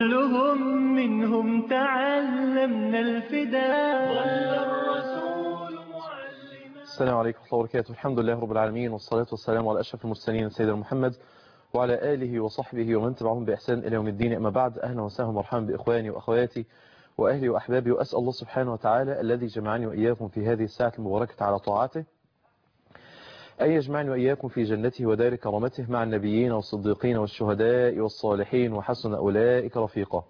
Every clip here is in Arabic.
كلهم منهم تعلمنا الفداء ظل الرسول معلما. السلام عليكم ورحمة الله وبركاته. الحمد لله رب العالمين، والصلاة والسلام على أشرف المرسلين سيدنا محمد وعلى آله وصحبه ومن تبعهم بإحسان إلى يوم الدين. أما بعد، أهلا وسهلا ومرحبا بإخواني وأخواتي وأهلي وأحبابي، وأسأل الله سبحانه وتعالى الذي جمعني وإياكم في هذه الساعة المباركة على طاعته أن يجمعني وإياكم في جنته ودار كرامته مع النبيين والصديقين والشهداء والصالحين وحسن أولئك رفيقا.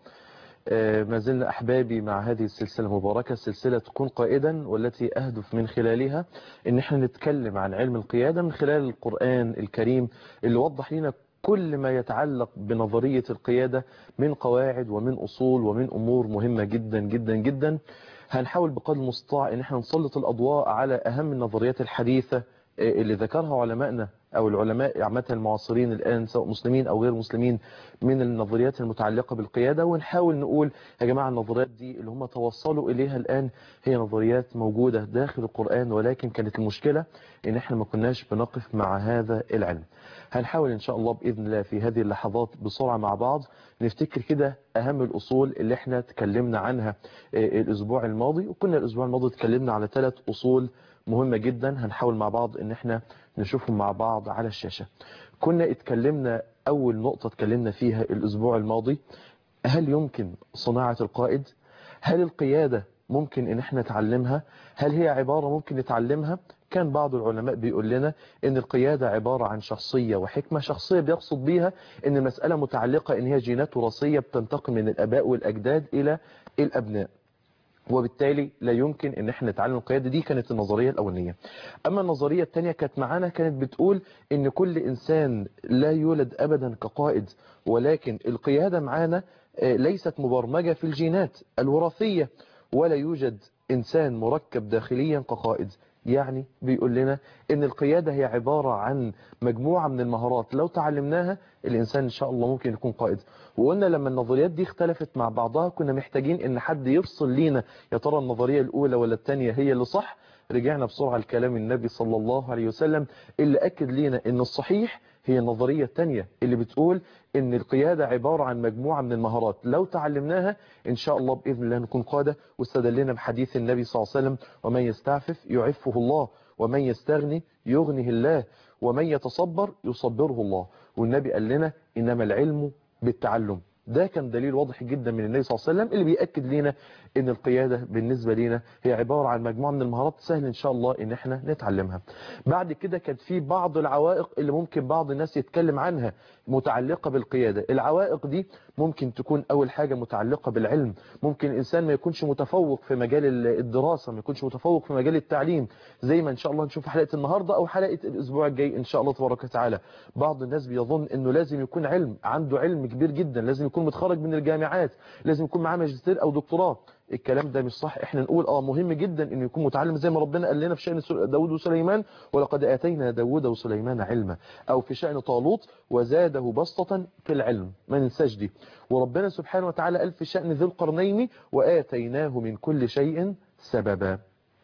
ما زلنا أحبابي مع هذه السلسلة المباركة، سلسلة كن قائدا، والتي أهدف من خلالها أن احنا نتكلم عن علم القيادة من خلال القرآن الكريم اللي وضح لنا كل ما يتعلق بنظرية القيادة من قواعد ومن أصول ومن أمور مهمة جدا جدا جدا. هنحاول بقدر المستطاع أن احنا نسلط الأضواء على أهم النظريات الحديثة اللي ذكرها علمائنا أو العلماء عامة المعاصرين الآن، سواء مسلمين أو غير مسلمين، من النظريات المتعلقة بالقيادة، ونحاول نقول يا جماعة النظريات دي اللي هم توصلوا إليها الآن هي نظريات موجودة داخل القرآن، ولكن كانت المشكلة إن احنا ما كناش بنقف مع هذا العلم. هنحاول إن شاء الله بإذن الله في هذه اللحظات بسرعة مع بعض نفتكر كده أهم الأصول اللي احنا تكلمنا عنها الأسبوع الماضي، وكنا الأسبوع الماضي تكلمنا على 3 أصول مهمة جدا. هنحاول مع بعض ان احنا نشوفهم مع بعض على الشاشة. كنا اتكلمنا اول نقطة اتكلمنا فيها الاسبوع الماضي، هل يمكن صناعة القائد؟ هل القيادة ممكن ان احنا نتعلمها؟ هل هي عبارة ممكن نتعلمها؟ كان بعض العلماء بيقول لنا ان القيادة عبارة عن شخصية وحكمة. شخصية بيقصد بيها ان المسألة متعلقة ان هي جينات وراثية بتنتقل من الاباء والاجداد الى الابناء، وبالتالي لا يمكن ان احنا نتعلم القيادة. دي كانت النظرية الاولانية. اما النظرية الثانية كانت معانا، كانت بتقول ان كل انسان لا يولد ابدا كقائد، ولكن القيادة معانا ليست مبرمجة في الجينات الوراثية، ولا يوجد انسان مركب داخليا كقائد. يعني بيقول لنا ان القيادة هي عبارة عن مجموعة من المهارات لو تعلمناها الانسان ان شاء الله ممكن يكون قائد. وقلنا لما النظريات دي اختلفت مع بعضها كنا محتاجين ان حد يفصل لينا يا ترى النظرية الاولى ولا الثانية هي اللي صح. رجعنا بسرعة لكلام النبي صلى الله عليه وسلم اللي اكد لينا ان الصحيح هي النظرية الثانية اللي بتقول ان القيادة عبارة عن مجموعة من المهارات لو تعلمناها ان شاء الله باذن الله نكون قادة. واستدلنا بحديث النبي صلى الله عليه وسلم: ومن يستعفف يعفه الله، ومن يستغني يغنه الله، ومن يتصبر يصبره الله. والنبي قال لنا انما العلم بالتعلم. ده كان دليل واضح جدا من النبي صلى الله عليه وسلم اللي بيأكد لنا ان القيادة بالنسبة لنا هي عبارة عن مجموعة من المهارات سهل ان شاء الله ان احنا نتعلمها. بعد كده كانت في بعض العوائق اللي ممكن بعض الناس يتكلم عنها متعلقة بالقيادة. العوائق دي ممكن تكون اول حاجة متعلقة بالعلم. ممكن الانسان ما يكونش متفوق في مجال الدراسة، ما يكونش متفوق في مجال التعليم، زي ما ان شاء الله نشوف حلقة النهاردة او حلقة الاسبوع الجاي ان شاء الله تبارك وتعالى. بعض الناس بيظن انه لازم يكون عنده علم كبير جدا، لازم يكون متخرج من الجامعات، لازم يكون معاه ماجستير او دكتوراه. الكلام ده مش صح. احنا نقول مهم جدا انه يكون متعلم زي ما ربنا قال لنا في شأن داود وسليمان: ولقد آتينا داود وسليمان علما، او في شأن طالوت: وزاده بسطة في العلم. ما ننساش دي. وربنا سبحانه وتعالى قال في شأن ذي القرنين: وآتيناه من كل شيء سببا.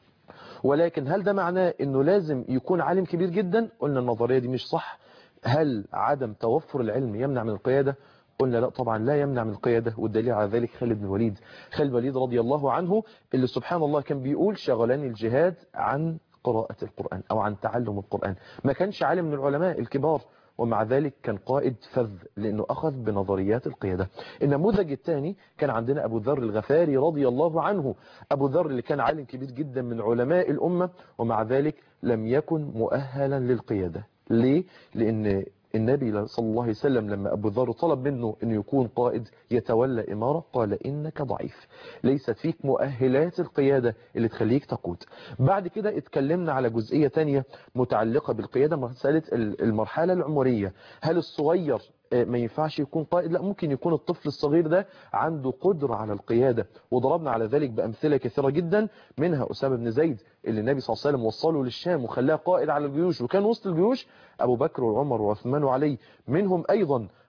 ولكن هل ده معناه انه لازم يكون عالم كبير جدا؟ قلنا النظرية دي مش صح. هل عدم توفر العلم يمنع من القيادة؟ قلنا لا طبعا لا يمنع من القيادة. والدليل على ذلك خالد بن الوليد. خالد بن الوليد رضي الله عنه اللي سبحان الله كان بيقول: شغلني الجهاد عن قراءة القرآن أو عن تعلم القرآن. ما كانش عالم من العلماء الكبار، ومع ذلك كان قائد فذ لأنه أخذ بنظريات القيادة. النموذج الثاني كان عندنا أبو ذر الغفاري رضي الله عنه. أبو ذر اللي كان عالم كبير جدا من علماء الأمة، ومع ذلك لم يكن مؤهلا للقيادة. ليه؟ لأن النبي صلى الله عليه وسلم لما أبو ذر طلب منه أن يكون قائد يتولى إمارة قال: إنك ضعيف، ليست فيك مؤهلات القيادة اللي تخليك تقود. بعد كده اتكلمنا على جزئية تانية متعلقة بالقيادة، مسألة المرحلة العمرية. هل الصغير ما ينفعش يكون قائد؟ لا، ممكن يكون الطفل الصغير ده عنده قدرة على القيادة، وضربنا على ذلك بأمثلة كثيرة جدا، منها أسامة بن زيد اللي النبي صلى الله عليه وسلم وصله للشام وخلاه قائد على الجيوش، وكان وسط الجيوش أبو بكر وعمر وعثمان وعلي. منهم أيضا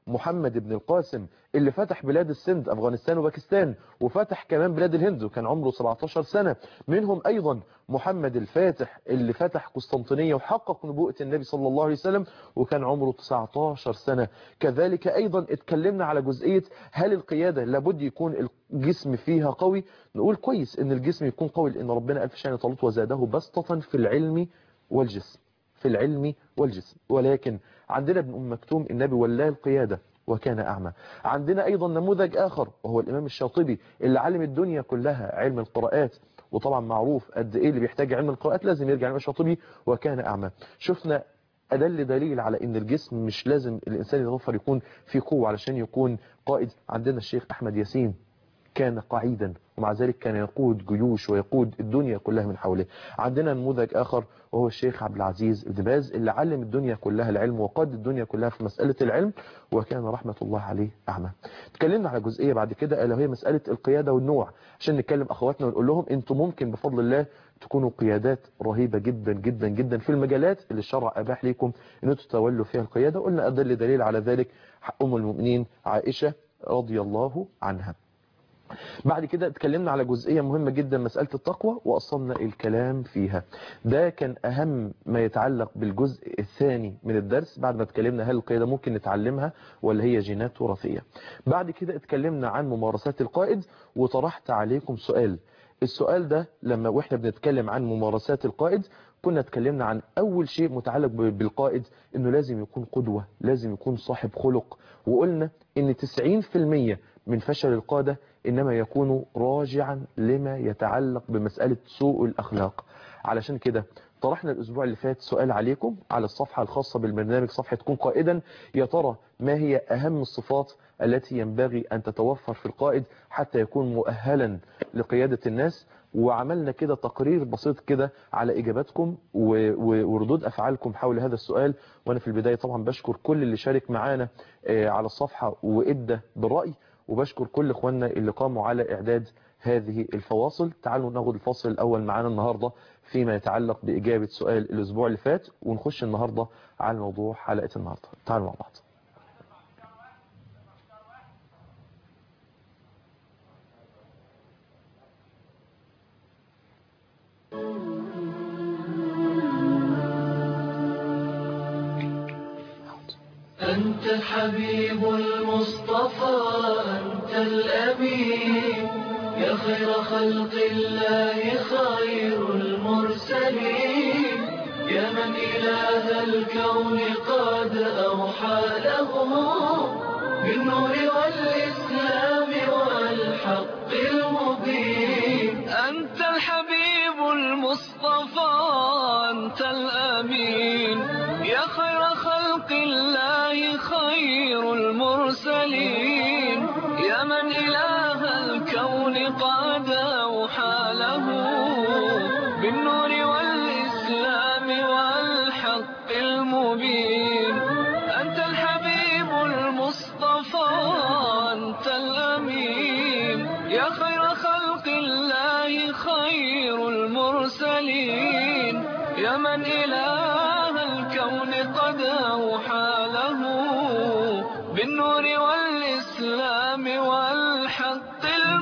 محمد بن القاسم اللي فتح بلاد السند أفغانستان وباكستان، وفتح كمان بلاد الهند وكان عمره 17 سنة. منهم أيضا محمد الفاتح اللي فتح قسطنطينية وحقق نبوءة النبي صلى الله عليه وسلم وكان عمره 19 سنة. كذلك أيضا اتكلمنا على جزئية هل القيادة لابد يكون الجسم فيها قوي. نقول كويس ان الجسم يكون قوي، لأن ربنا قال في شأن طالوت وزاده بسطة في العلم والجسم، في العلم والجسم. ولكن عندنا ابن أم مكتوم النبي ولاه القيادة وكان أعمى. عندنا أيضا نموذج آخر وهو الإمام الشاطبي اللي علم الدنيا كلها علم القراءات، وطبعا معروف قد إيه اللي بيحتاج علم القراءات لازم يرجع الإمام الشاطبي وكان أعمى. شفنا أدل دليل على إن الجسم مش لازم الإنسان يتوفر يكون في قوة علشان يكون قائد. عندنا الشيخ أحمد ياسين كان قعيدا ومع ذلك كان يقود جيوش ويقود الدنيا كلها من حوله. عندنا نموذج آخر وهو الشيخ عبد العزيز بن باز اللي علم الدنيا كلها العلم وقاد الدنيا كلها في مسألة العلم وكان رحمة الله عليه أعمى. تكلمنا على جزئية بعد كده ألا هي مسألة القيادة والنوع، عشان نتكلم أخواتنا ونقول لهم أنتم ممكن بفضل الله تكونوا قيادات رهيبة جدا جدا جدا في المجالات اللي الشرع أباح لكم أن تتولوا فيها القيادة. قلنا أدل دليل على ذلك أم المؤمنين عائشة رضي الله عنها. بعد كده اتكلمنا على جزئية مهمة جدا مسألة التقوى وأصلنا الكلام فيها. ده كان أهم ما يتعلق بالجزء الثاني من الدرس بعد ما اتكلمنا هل القيادة ممكن نتعلمها ولا هي جينات وراثية. بعد كده اتكلمنا عن ممارسات القائد وطرحت عليكم سؤال. السؤال ده لما واحنا بنتكلم عن ممارسات القائد كنا اتكلمنا عن أول شيء متعلق بالقائد إنه لازم يكون قدوة، لازم يكون صاحب خلق. وقلنا إن 90% من فشل القادة إنما يكون راجعا لما يتعلق بمسألة سوء الأخلاق. علشان كده طرحنا الأسبوع اللي فات سؤال عليكم على الصفحة الخاصة بالبرنامج صفحة كون قائدا، يا ترى ما هي أهم الصفات التي ينبغي أن تتوفر في القائد حتى يكون مؤهلا لقيادة الناس. وعملنا كده تقرير بسيط كده على إجاباتكم وردود أفعالكم حول هذا السؤال. وأنا في البداية طبعا بشكر كل اللي شارك معانا على الصفحة وإدى بالرأي، وبشكر كل إخواننا اللي قاموا على إعداد هذه الفواصل. تعالوا ناخد الفصل الأول معانا النهاردة فيما يتعلق بإجابة سؤال الأسبوع اللي فات ونخش النهاردة على موضوع حلقة النهاردة. تعالوا مع بعض. أنت الحبيب المصطفى أنت الأمين يا خير خلق الله خير المرسلين يا من إله الكون قد أوحى له بالنور والإسلام والحق المبين. أنت الحبيب المصطفى أنت الأمين يا خير خلق الله خير المرسلين يا من إله الكون قد أوحى له بالنور والإسلام والحق المبين. أنت الحبيب المصطفى أنت الأمين يا خير خلق الله خير المرسلين يا من إله الكون قد أوحى له بالنور والإسلام والحق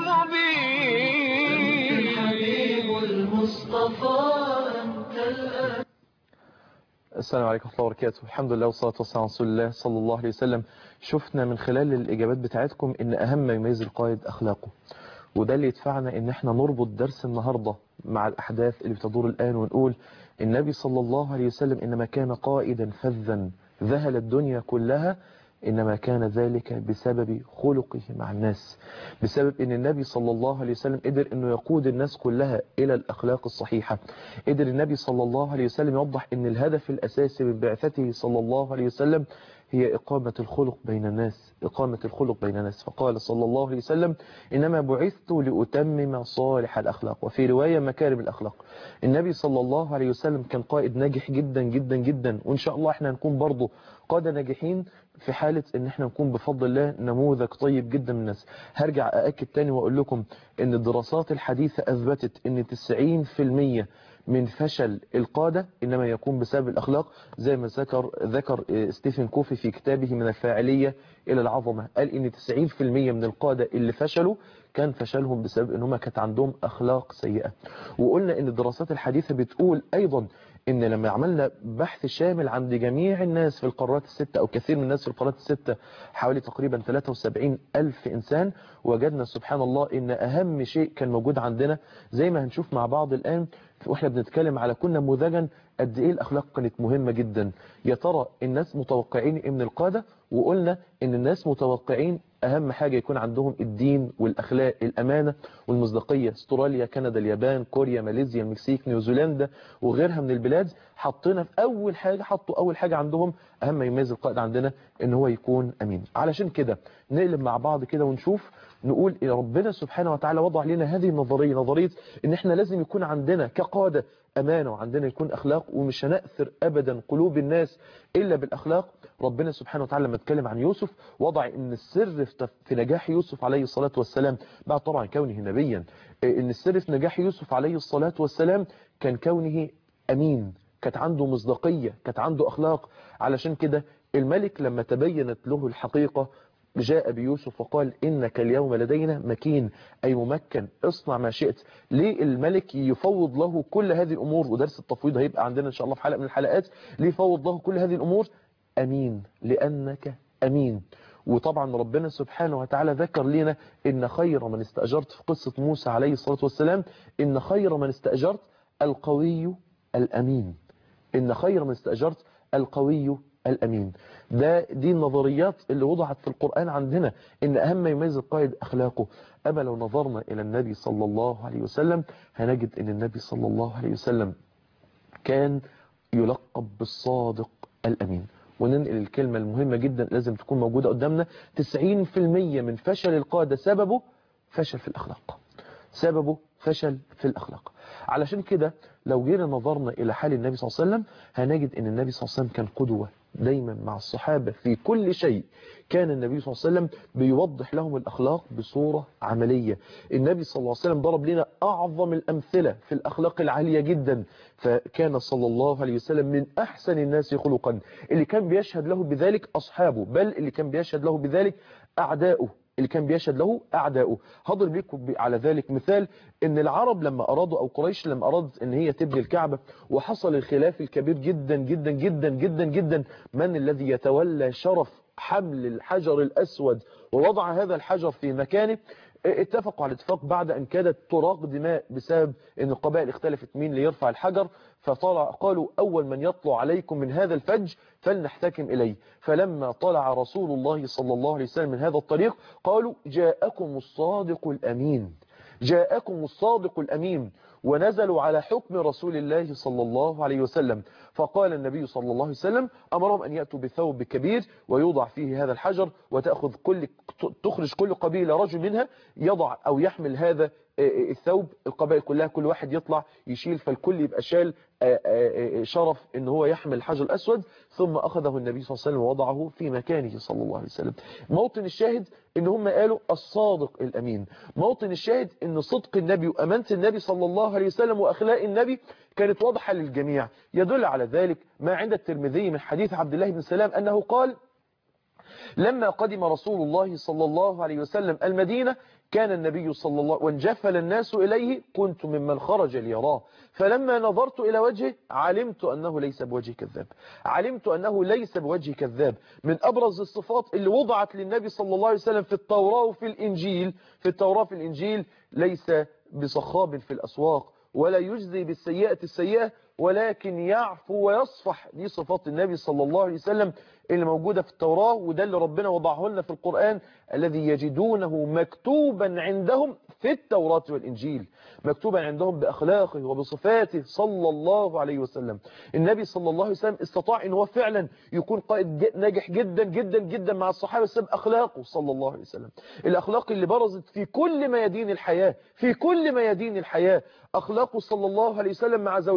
المبين. الحبيب المصطفى أنت الأمين. السلام عليكم ورحمة الله وبركاته. الحمد لله والصلاة والسلام على رسول الله صلى الله عليه وسلم. شفنا من خلال الإجابات بتاعتكم إن أهم ما يميز القائد أخلاقه، وده اللي يدفعنا إن احنا نربط درس النهاردة مع الأحداث اللي بتدور الآن ونقول النبي صلى الله عليه وسلم إنما كان قائدا فذا ذهل الدنيا كلها، إنما كان ذلك بسبب خلقه مع الناس، بسبب أن النبي صلى الله عليه وسلم قدر أنه يقود الناس كلها إلى الأخلاق الصحيحة. قدر النبي صلى الله عليه وسلم يوضح أن الهدف الأساسي من بعثته صلى الله عليه وسلم هي إقامة الخلق بين الناس، إقامة الخلق بين الناس. فقال صلى الله عليه وسلم إنما بعثت لأتمم صالح الأخلاق، وفي رواية مكارم الأخلاق. النبي صلى الله عليه وسلم كان قائد ناجح جدا جدا جدا، وإن شاء الله احنا هنكون برضو قادة ناجحين في حالة ان احنا نكون بفضل الله نموذج طيب جدا من الناس. هرجع أأكد تاني وأقول لكم ان الدراسات الحديثة أثبتت ان 90% من فشل القادة إنما يكون بسبب الأخلاق، زي ما ذكر ستيفن كوفي في كتابه من الفاعلية إلى العظمة. قال إن 90% من القادة اللي فشلوا كان فشلهم بسبب إنهم كانت عندهم أخلاق سيئة. وقلنا إن الدراسات الحديثة بتقول أيضا إن لما عملنا بحث شامل عند جميع الناس في القارات الستة أو كثير من الناس في القارات الستة، حوالي تقريبا 73 ألف إنسان، وجدنا سبحان الله إن أهم شيء كان موجود عندنا زي ما هنشوف مع بعض الآن واحنا بنتكلم على كل نموذجا قد ايه الاخلاق كانت مهمة جدا. يا ترى الناس متوقعين ايه من القادة؟ وقلنا ان الناس متوقعين اهم حاجة يكون عندهم الدين والاخلاق، الامانة والمصداقية. استراليا، كندا، اليابان، كوريا، ماليزيا، المكسيك، نيوزيلندا وغيرها من البلاد حطوا اول حاجة عندهم اهم ما يميز القائد عندنا ان هو يكون امين. علشان كده نقلب مع بعض كده ونشوف، نقول إن ربنا سبحانه وتعالى وضع لنا هذه النظرية، نظرية ان احنا لازم يكون عندنا كقادة امانة وعندنا يكون اخلاق، ومش هنأثر ابدا قلوب الناس الا بالاخلاق. ربنا سبحانه وتعالى لما اتكلم عن يوسف وضع ان السر في نجاح يوسف عليه الصلاة والسلام بعد طبعا كونه نبيا، ان السر في نجاح يوسف عليه الصلاة والسلام كان كونه امين، كانت عنده مصداقية، كانت عنده اخلاق. علشان كده الملك لما تبينت له الحقيقة جاء بيوسف وقال إنك اليوم لدينا مكين، أي ممكن، اصنع ما شئت. ليه الملك يفوض له كل هذه الأمور؟ ودرس التفويض هيبقى عندنا إن شاء الله في حلقة من الحلقات. ليه يفوض له كل هذه الأمور؟ أمين، لأنك أمين. وطبعا ربنا سبحانه وتعالى ذكر لنا إن خير من استأجرت في قصة موسى عليه الصلاة والسلام، إن خير من استأجرت القوي الأمين، إن خير من استأجرت القوي الأمين. دي النظريات اللي وضعت في القرآن عندنا، إن أهم ما يميز القائد أخلاقه. أما لو نظرنا إلى النبي صلى الله عليه وسلم هنجد إن النبي صلى الله عليه وسلم كان يلقب بالصادق الأمين. وننقل الكلمة المهمة جدا لازم تكون موجودة قدامنا، 90% من فشل القادة سببه فشل في الأخلاق، سببه فشل في الأخلاق. علشان كده لو جينا نظرنا إلى حال النبي صلى الله عليه وسلم هنجد أن النبي صلى الله عليه وسلم كان قدوة دايما مع الصحابة في كل شيء. كان النبي صلى الله عليه وسلم بيوضح لهم الأخلاق بصورة عملية. النبي صلى الله عليه وسلم ضرب لنا أعظم الأمثلة في الأخلاق العالية جدا، فكان صلى الله عليه وسلم من أحسن الناس خلقا. اللي كان بيشهد له بذلك أصحابه، بل اللي كان بيشهد له بذلك أعداؤه، اللي كان بيشهد له أعداؤه. هضرب لكم على ذلك مثال، ان العرب لما أرادوا أو قريش لما أرادت ان هي تبني الكعبة وحصل الخلاف الكبير جدا جدا جدا جدا جدا من الذي يتولى شرف حمل الحجر الأسود ووضع هذا الحجر في مكانه، اتفقوا على اتفاق بعد أن كادت تراق دماء بسبب أن القبائل اختلفت مين اللي يرفع الحجر. فطلع قالوا أول من يطلع عليكم من هذا الفج فلنحتكم إليه. فلما طلع رسول الله صلى الله عليه وسلم من هذا الطريق قالوا جاءكم الصادق الأمين، جاءكم الصادق الأمين. ونزلوا على حكم رسول الله صلى الله عليه وسلم. فقال النبي صلى الله عليه وسلم أمرهم أن يأتوا بثوب كبير ويوضع فيه هذا الحجر، تخرج كل قبيلة رجل منها يضع أو يحمل هذا الثوب، القبائل كلها كل واحد يطلع يشيل، فالكل يبقى شال شرف ان هو يحمل الحجر الأسود. ثم أخذه النبي صلى الله عليه وسلم ووضعه في مكانه صلى الله عليه وسلم. موطن الشاهد ان هم قالوا الصادق الأمين. موطن الشاهد ان صدق النبي وأمانة النبي صلى الله عليه وسلم وأخلاق النبي كانت واضحة للجميع. يدل على ذلك ما عند الترمذي من حديث عبد الله بن سلام أنه قال لما قدم رسول الله صلى الله عليه وسلم المدينة كان النبي صلى الله وانجفل الناس إليه كنت ممن خرج ليراه، فلما نظرت إلى وجهه علمت أنه ليس بوجه كذاب، علمت أنه ليس بوجه كذاب. من أبرز الصفات اللي وضعت للنبي صلى الله عليه وسلم في التوراة وفي الإنجيل، في التوراة في الإنجيل ليس بصخاب في الأسواق ولا يجزي بالسيئة السيئة ولكن يعفو ويصفح. دي صفات النبي صلى الله عليه وسلم اللي موجودة في التوراة، وده اللي ربنا وضعه لنا في القرآن الذي يجدونه مكتوبا عندهم في التوراة والإنجيل، مكتوبا عندهم بأخلاقه وبصفاته صلى الله عليه وسلم. النبي صلى الله عليه وسلم استطاع ان هو فعلا يكون قائد ناجح جدا جدا جدا مع الصحابة بسبب أخلاقه صلى الله عليه وسلم. الأخلاق اللي برزت في كل ميادين الحياة، في كل ميادين الحياة. أخلاقه صلى الله عليه وسلم مع زوجاته،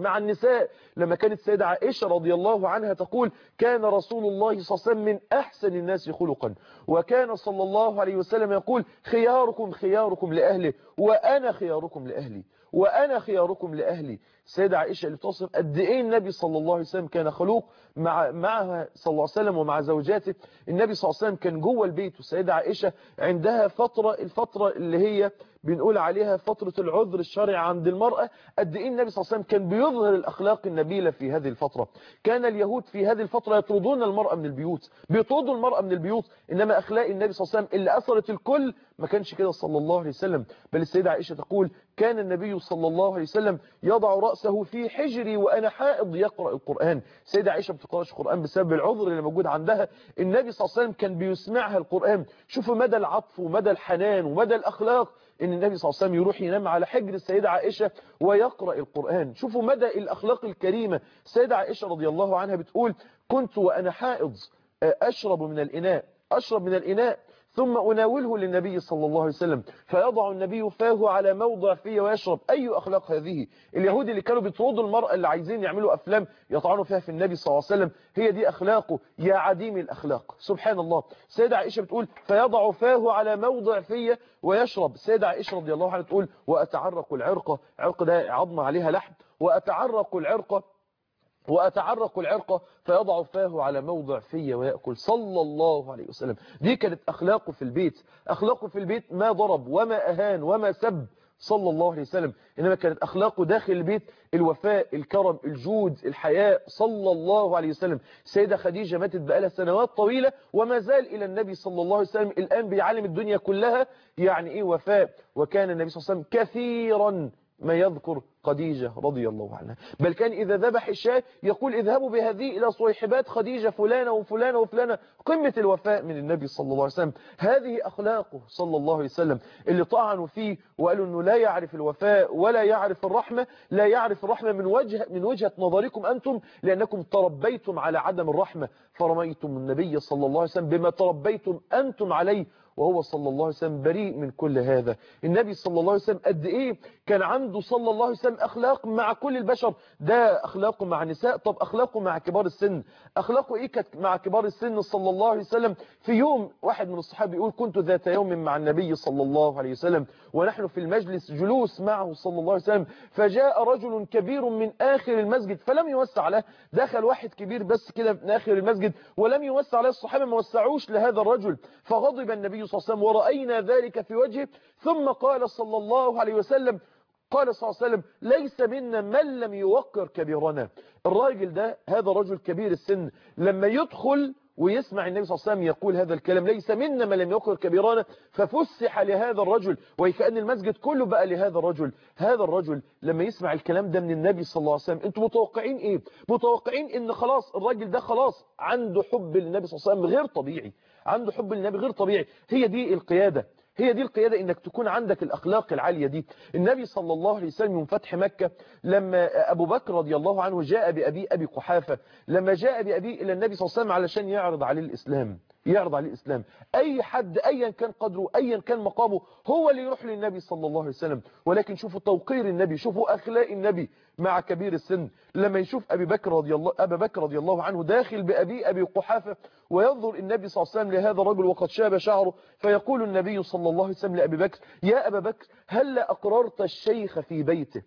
مع النساء. لما كانت السيدة عائشة رضي الله عنها تقول كان رسول الله صلى الله عليه وسلم من أحسن الناس خلقا، وكان صلى الله عليه وسلم يقول خياركم خياركم لأهله وأنا خياركم لأهلي وأنا خياركم لأهلي. السيدة عائشة اللي بتصف قد إيه النبي صلى الله عليه وسلم كان خلوق معها صلى الله عليه وسلم ومع زوجاته. النبي صلى الله عليه وسلم كان جوه البيت، والسيدة عائشة عندها الفترة اللي هي بنقول عليها فترة العذر الشرعي عند المرأة. قد إيه النبي صلى الله عليه وسلم كان بيظهر الأخلاق النبيلة في هذه الفترة. كان اليهود في هذه الفترة يطردون المرأة من البيوت، بيطردوا المرأة من البيوت، إنما أخلاق النبي صلى الله عليه وسلم اللي أثرت الكل ما كانش كده صلى الله عليه وسلم. بل السيدة عائشة تقول كان النبي صلى الله عليه وسلم يضع رأسه في حجري وأنا حائض يقرأ القرآن. السيدة عائشة ما بتقرأش القرآن بسبب العذر اللي موجود عندها، النبي صلى الله عليه وسلم كان بيسمعها القرآن. شوفوا مدى العطف ومدى الحنان ومدى الأخلاق ان النبي صلى الله عليه وسلم يروح ينام على حجر السيدة عائشة ويقرأ القرآن. شوفوا مدى الأخلاق الكريمة. السيدة عائشة رضي الله عنها بتقول كنت وأنا حائض أشرب من الإناء ثم أناوله للنبي صلى الله عليه وسلم فيضع النبي فاه على موضع فيه ويشرب. أي أخلاق هذه؟ اليهود اللي كانوا بيطردوا المرأة اللي عايزين يعملوا أفلام يطعنوا فيها في النبي صلى الله عليه وسلم، هي دي أخلاقه يا عديم الأخلاق. سبحان الله. السيدة عائشة بتقول فيضع فاه على موضع فيه ويشرب. السيدة عائشة رضي الله عنها تقول وأتعرق العرق، عرق ده عظمة عليها لحم، وأتعرق العرق فيضع فاه على موضع فيه ويأكل صلى الله عليه وسلم. دي كانت أخلاقه في البيت. أخلاقه في البيت ما ضرب وما أهان وما سب صلى الله عليه وسلم، إنما كانت أخلاقه داخل البيت الوفاء، الكرم، الجود، الحياء صلى الله عليه وسلم. السيدة خديجة ماتت بقالها سنوات طويلة وما زال إلى النبي صلى الله عليه وسلم الآن بيعلم الدنيا كلها يعني إيه وفاء. وكان النبي صلى الله عليه وسلم كثيرا ما يذكر خديجة رضي الله عنها، بل كان إذا ذبح الشاة يقول اذهبوا بهذه إلى صيحبات خديجة فلانة وفلانة وفلانة. قمة الوفاء من النبي صلى الله عليه وسلم. هذه أخلاقه صلى الله عليه وسلم. اللي طعنوا فيه وقالوا أنه لا يعرف الوفاء ولا يعرف الرحمة، لا يعرف الرحمة من وجهة نظركم أنتم، لأنكم تربيتم على عدم الرحمة فرميتم النبي صلى الله عليه وسلم بما تربيتم أنتم عليه، وهو صلى الله عليه وسلم بريء من كل هذا. النبي صلى الله عليه وسلم قد إيه كان عنده صلى الله عليه وسلم أخلاق مع كل البشر. ده أخلاقه مع النساء، طب أخلاقه مع كبار السن، أخلاقه إيه كانت مع كبار السن صلى الله عليه وسلم؟ في يوم واحد من الصحابة يقول كنت ذات يوم مع النبي صلى الله عليه وسلم ونحن في المجلس جلوس معه صلى الله عليه وسلم، فجاء رجل كبير من آخر المسجد فلم يوسع له. دخل واحد كبير بس كده من آخر المسجد ولم يوسع له، الصحابة ما وسعوش لهذا الرجل، فغضب النبي صلى الله عليه وسلم ورأينا ذلك في وجهه، ثم قال صلى الله عليه وسلم ليس منا من لم يوقر كبيرنا. الراجل ده هذا رجل كبير السن لما يدخل ويسمع النبي صلى الله عليه وسلم يقول هذا الكلام ليس منا من لم يوقر كبيرنا ففسح لهذا الرجل، وكأن المسجد كله بقى لهذا الرجل. هذا الرجل لما يسمع الكلام ده من النبي صلى الله عليه وسلم انتوا متوقعين ايه؟ متوقعين ان خلاص الراجل ده خلاص عنده حب للنبي صلى الله عليه وسلم غير طبيعي، عنده حب للنبي غير طبيعي. هي دي القيادة، هي دي القيادة، انك تكون عندك الاخلاق العالية دي. النبي صلى الله عليه وسلم من فتح مكة لما ابو بكر رضي الله عنه جاء ابي قحافة، لما جاء بأبيه الى النبي صلى الله عليه وسلم علشان يعرض عليه الاسلام، اي حد ايا كان قدره ايا كان مقامه هو اللي يروح للنبي صلى الله عليه وسلم. ولكن شوفوا توقير النبي، شوفوا اخلاق النبي مع كبير السن. لما يشوف ابا بكر رضي الله عنه داخل بأبيه ابي قحافة وينظر النبي صلى الله عليه وسلم لهذا الرجل وقد شاب شعره، فيقول النبي صلى الله عليه وسلم لأبي بكر يا أبا بكر هل أقررت الشيخ في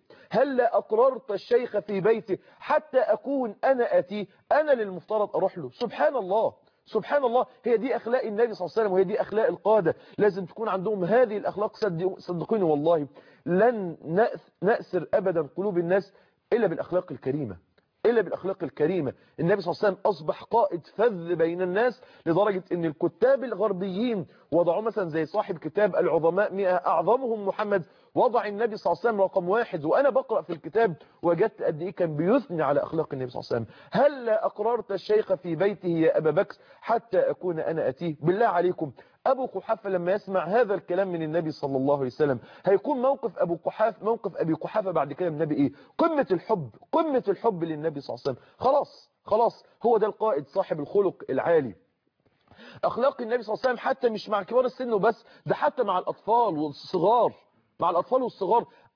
بيته حتى أكون أنا أتيه، أنا للمفترض أروح له. سبحان الله. هي دي أخلاق النبي صلى الله عليه وسلم، وهي دي أخلاق القادة. لازم تكون عندهم هذه الأخلاق. صدقوني والله لن نأسر أبدا قلوب الناس إلا بالأخلاق الكريمة. النبي صلى الله عليه وسلم أصبح قائد فذ بين الناس لدرجة أن الكتاب الغربيين وضعوا مثلا زي صاحب كتاب العظماء 100 أعظمهم محمد، وضع النبي صلى الله عليه وسلم رقم 1. وأنا بقرأ في الكتاب وجدت قد إيه كان بيثني على أخلاق النبي صلى الله عليه وسلم. هل أقررت الشيخ في بيته يا أبا بكر حتى أكون أنا أتيه؟ بالله عليكم أبو قحافة لما يسمع هذا الكلام من النبي صلى الله عليه وسلم هيكون موقف أبي قحافة بعد كده من النبي إيه؟ قمة الحب للنبي صلى الله عليه وسلم. خلاص هو ده القائد صاحب الخلق العالي. أخلاق النبي صلى الله عليه وسلم حتى مش مع كبار السن وبس، ده حتى مع الأطفال والصغار.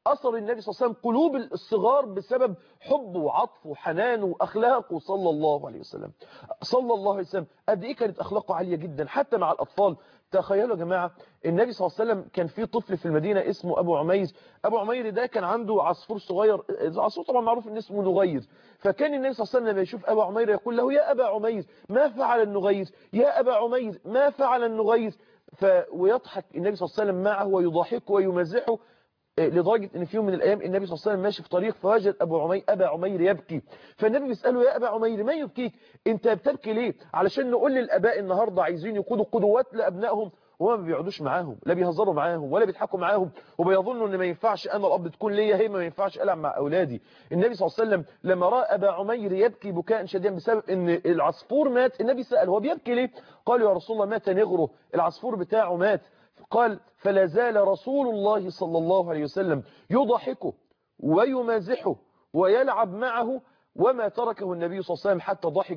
أثر النبي صلى الله عليه وسلم قلوب الصغار بسبب حبه وعطفه وحنانه وأخلاقه صلى الله عليه وسلم. صلى الله عليه وسلم قد إيه كانت أخلاقه عالية جدا حتى مع الأطفال. تخيلوا يا جماعة النبي صلى الله عليه وسلم كان في طفل في المدينة اسمه أبو عمير. أبو عمير ده كان عنده عصفور صغير، العصفور طبعا معروف إن اسمه نغير. فكان النبي صلى الله عليه وسلم لما يشوف أبو عمير يقول له يا أبا عمير ما فعل النغير، يا أبا عمير ما فعل النغير. ويضحك النبي صلى الله عليه وسلم معه ويضحكه ويمزحه، لدرجة ان في يوم من الايام النبي صلى الله عليه وسلم ماشي في طريق فوجد ابا عمير يبكي. فالنبي بيسأله يا ابا عمير ما يبكيك، انت بتبكي ليه؟ علشان نقول للاباء النهاردة عايزين يقودوا قدوات لابنائهم وما بيقعدوش معاهم، لا بيهزروا معاهم ولا بيضحكوا معاهم، وبيظنوا ان ما ينفعش انا الاب تكون ليا هي ما ينفعش العب مع اولادي. النبي صلى الله عليه وسلم لما راى ابا عمير يبكي بكاء شديدا بسبب ان العصفور مات، النبي سأل هو بيبكي ليه؟ قال يا رسول الله مات نغره، العصفور بتاعه مات. قال فلا زال رسول الله صلى الله عليه وسلم يضحكه ويمازحه ويلعب معه وما تركه النبي صلى الله عليه وسلم حتى ضحك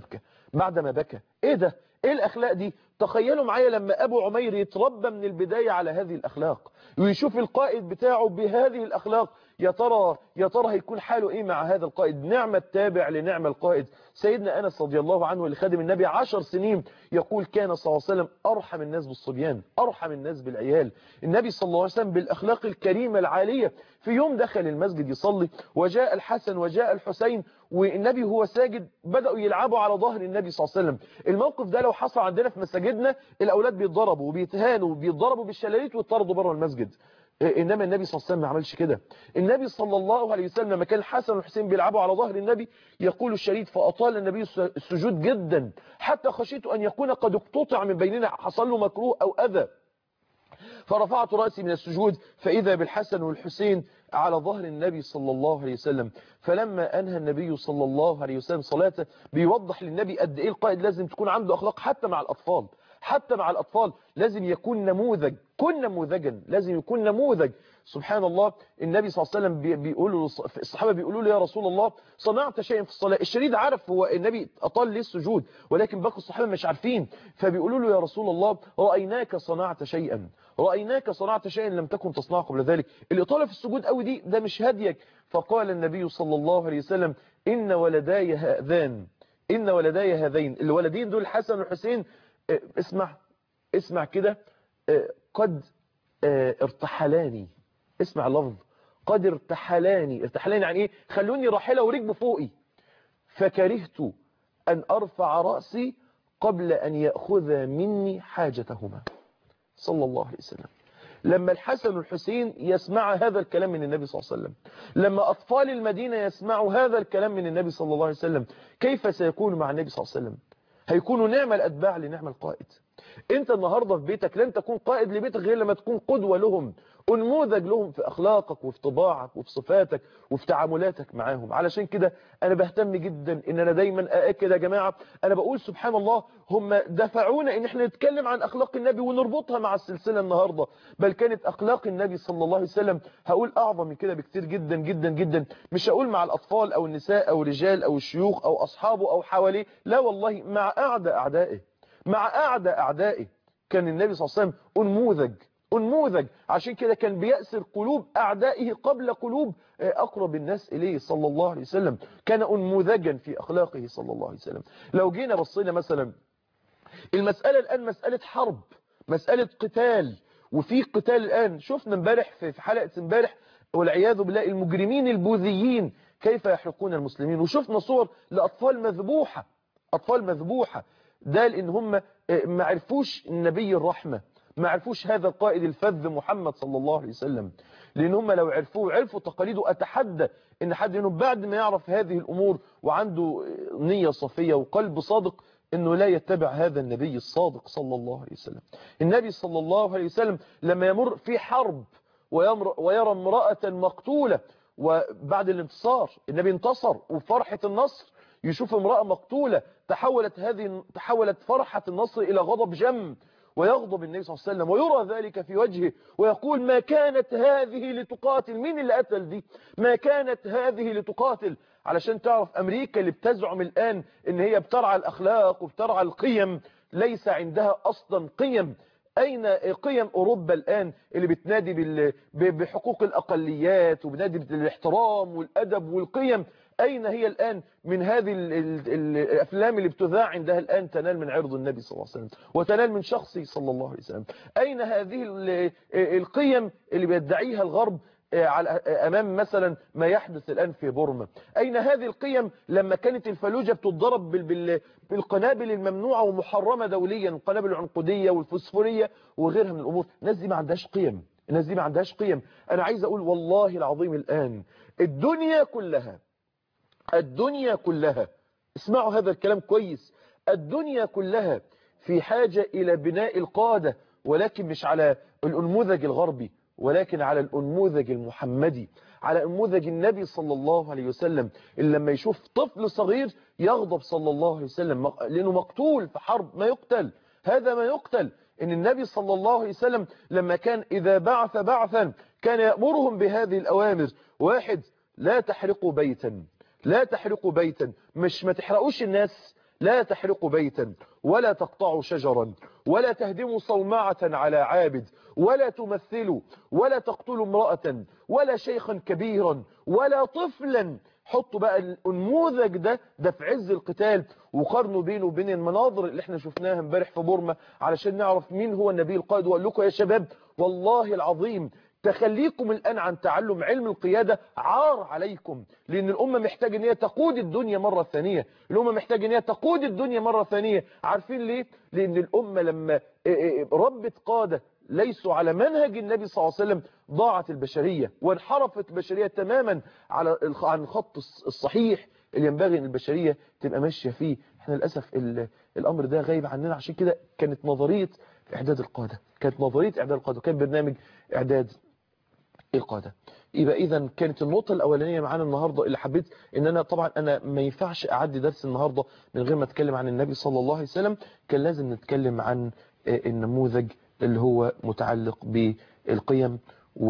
بعدما بكى. ايه ده؟ ايه الاخلاق دي؟ تخيلوا معايا لما ابو عمير يتربى من البداية على هذه الاخلاق ويشوف القائد بتاعه بهذه الاخلاق، يا ترى هيكون حاله ايه مع هذا القائد؟ نعم التابع لنعم القائد. سيدنا انس رضي الله عنه اللي خادم النبي 10 سنين يقول كان صلى الله عليه وسلم ارحم الناس بالصبيان، ارحم الناس بالعيال. النبي صلى الله عليه وسلم بالاخلاق الكريمة العالية. في يوم دخل المسجد يصلي وجاء الحسن وجاء الحسين والنبي هو ساجد بدأوا يلعبوا على ظهر النبي صلى الله عليه وسلم. الموقف ده لو حصل عندنا في مساجدنا الاولاد بيتضربوا وبيتهانوا وبيتضربوا بالشلاليت ويطردوا بره المسجد. انما النبي صلى الله عليه وسلم ما عملش كده. النبي صلى الله عليه وسلم لما كان الحسن والحسين بيلعبوا على ظهر النبي يقول الشريف فاطال النبي السجود جدا حتى خشيت ان يكون قد اقتطع من بيننا، حصل له مكروه او اذى. فرفعت رأسي من السجود فإذا بالحسن والحسين على ظهر النبي صلى الله عليه وسلم. فلما أنهى النبي صلى الله عليه وسلم صلاته بيوضح للنبي قد إيه القائد لازم تكون عنده أخلاق حتى مع الأطفال. حتى مع الأطفال لازم يكون نموذج، كن نموذجا، لازم يكون نموذج. سبحان الله النبي صلى الله عليه وسلم بيقولوا الصحابة بيقولوا له يا رسول الله صنعت شيئا في الصلاة. الشريد عارف هو النبي أطال ليه السجود ولكن باقي الصحابة مش عارفين، فبيقولوا له يا رسول الله رأيناك صنعت شيئا، رأيناك صنعت شيئا لم تكن تصنعه قبل ذلك. الإطالة في السجود قوي دي ده مش هديك. فقال النبي صلى الله عليه وسلم إن ولداي هذين الولدين دول الحسن والحسين اسمع كده قد ارتحلاني. اسمع لفظ قد ارتحلاني يعني ايه؟ خلوني راحلة وركبوا فوقي. فكرهت أن أرفع رأسي قبل أن يأخذ مني حاجتهما صلى الله عليه وسلم. لما الحسن والحسين يسمع هذا الكلام من النبي صلى الله عليه وسلم، لما أطفال المدينة يسمعوا هذا الكلام من النبي صلى الله عليه وسلم، كيف سيكون مع النبي صلى الله عليه وسلم؟ هيكونوا نعم الأتباع لنعم القائد. انت النهاردة في بيتك لن تكون قائد لبيتك غير لما تكون قدوة لهم، انموذج لهم في اخلاقك وفي طباعك وفي صفاتك وفي تعاملاتك معاهم. علشان كده انا بهتم جدا ان انا دايما ااكد يا جماعة، انا بقول سبحان الله هم دفعونا ان احنا نتكلم عن اخلاق النبي ونربطها مع السلسلة النهاردة، بل كانت اخلاق النبي صلى الله عليه وسلم هقول اعظم من كده بكتير جدا جدا جدا. مش هقول مع الاطفال او النساء او الرجال او الشيوخ او اصحابه او حواليه، لا والله، مع اعدى اعدائه كان النبي صلى الله عليه وسلم انموذج. عشان كده كان بيأسر قلوب اعدائه قبل قلوب اقرب الناس اليه صلى الله عليه وسلم. كان انموذجا في اخلاقه صلى الله عليه وسلم. لو جينا بصينا مثلا المسألة الان مسألة حرب، مسألة قتال، وفي قتال الان شفنا امبارح في حلقة امبارح والعياذ بالله المجرمين البوذيين كيف يحرقون المسلمين، وشفنا صور لأطفال مذبوحة. ده لأن هم ما عرفوش نبي الرحمة، ما عرفوش هذا القائد الفذ محمد صلى الله عليه وسلم. لأن هم لو عرفوا تقاليده، أتحدى أن حد منهم بعد ما يعرف هذه الأمور وعنده نية صفية وقلب صادق أنه لا يتبع هذا النبي الصادق صلى الله عليه وسلم. النبي صلى الله عليه وسلم لما يمر في حرب ويرى امرأة مقتولة، وبعد الانتصار النبي انتصر وفرحة النصر يشوف امرأة مقتولة، تحولت فرحة النصر إلى غضب جم، ويغضب النبي صلى الله عليه وسلم ويرى ذلك في وجهه ويقول ما كانت هذه لتقاتل. مين اللي قتل دي؟ ما كانت هذه لتقاتل. علشان تعرف أمريكا اللي بتزعم الآن إن هي بترعى الأخلاق وبترعى القيم، ليس عندها أصلا قيم. أين قيم أوروبا الآن اللي بتنادي بحقوق الأقليات وبنادي بالاحترام والأدب والقيم؟ أين هي الآن من هذه الأفلام اللي بتذاع عندها الآن تنال من عرض النبي صلى الله عليه وسلم وتنال من شخصه صلى الله عليه وسلم؟ أين هذه القيم اللي بيدعيها الغرب أمام مثلا ما يحدث الآن في بورما؟ أين هذه القيم لما كانت الفلوجة بتضرب بالقنابل الممنوعة ومحرمة دوليا، القنابل العنقودية والفوسفورية وغيرها من الأمور؟ الناس دي ما عندهاش قيم، الناس دي ما عندهاش قيم. أنا عايز أقول والله العظيم الآن الدنيا كلها اسمعوا هذا الكلام كويس، الدنيا كلها في حاجة إلى بناء القادة، ولكن مش على الأنموذج الغربي، ولكن على الأنموذج المحمدي، على أنموذج النبي صلى الله عليه وسلم، اللي لما يشوف طفل صغير يغضب صلى الله عليه وسلم لأنه مقتول في حرب، ما يقتل، هذا ما يقتل. إن النبي صلى الله عليه وسلم لما كان إذا بعث بعثا كان يأمرهم بهذه الأوامر: واحد، لا تحرقوا بيتا، لا تحرقوا بيتا، مش ما تحرقوش الناس، لا تحرقوا بيتا، ولا تقطعوا شجرا، ولا تهدموا صومعة على عابد، ولا تمثلوا، ولا تقتلوا امرأة، ولا شيخا كبيرا، ولا طفلا. حطوا بقى النموذج ده في عز القتال، وقارنوا بينه وبين المناظر اللي احنا شفناها امبارح في بورما علشان نعرف مين هو النبي القائد. وقال لكم يا شباب والله العظيم تخليكم الآن عن تعلم علم القيادة عار عليكم، لأن الأمة محتاجة ان هي تقود الدنيا مرة ثانية، الأمة محتاجة ان هي تقود الدنيا مرة ثانية. عارفين ليه؟ لأن الأمة لما ربت قادة ليسوا على منهج النبي صلى الله عليه وسلم ضاعت البشرية وانحرفت البشرية تماما عن الخط الصحيح اللي ينبغي ان البشرية تبقى ماشية فيه. احنا للأسف الأمر ده غايب عننا. عشان كده كانت نظرية إعداد القادة، وكان برنامج إعداد القادة. يبقى إذا كانت النقطة الأولانية معانا النهاردة اللي حبيت إن أنا طبعا أنا ما ينفعش أعدي درس النهاردة من غير ما أتكلم عن النبي صلى الله عليه وسلم، كان لازم نتكلم عن النموذج اللي هو متعلق بالقيم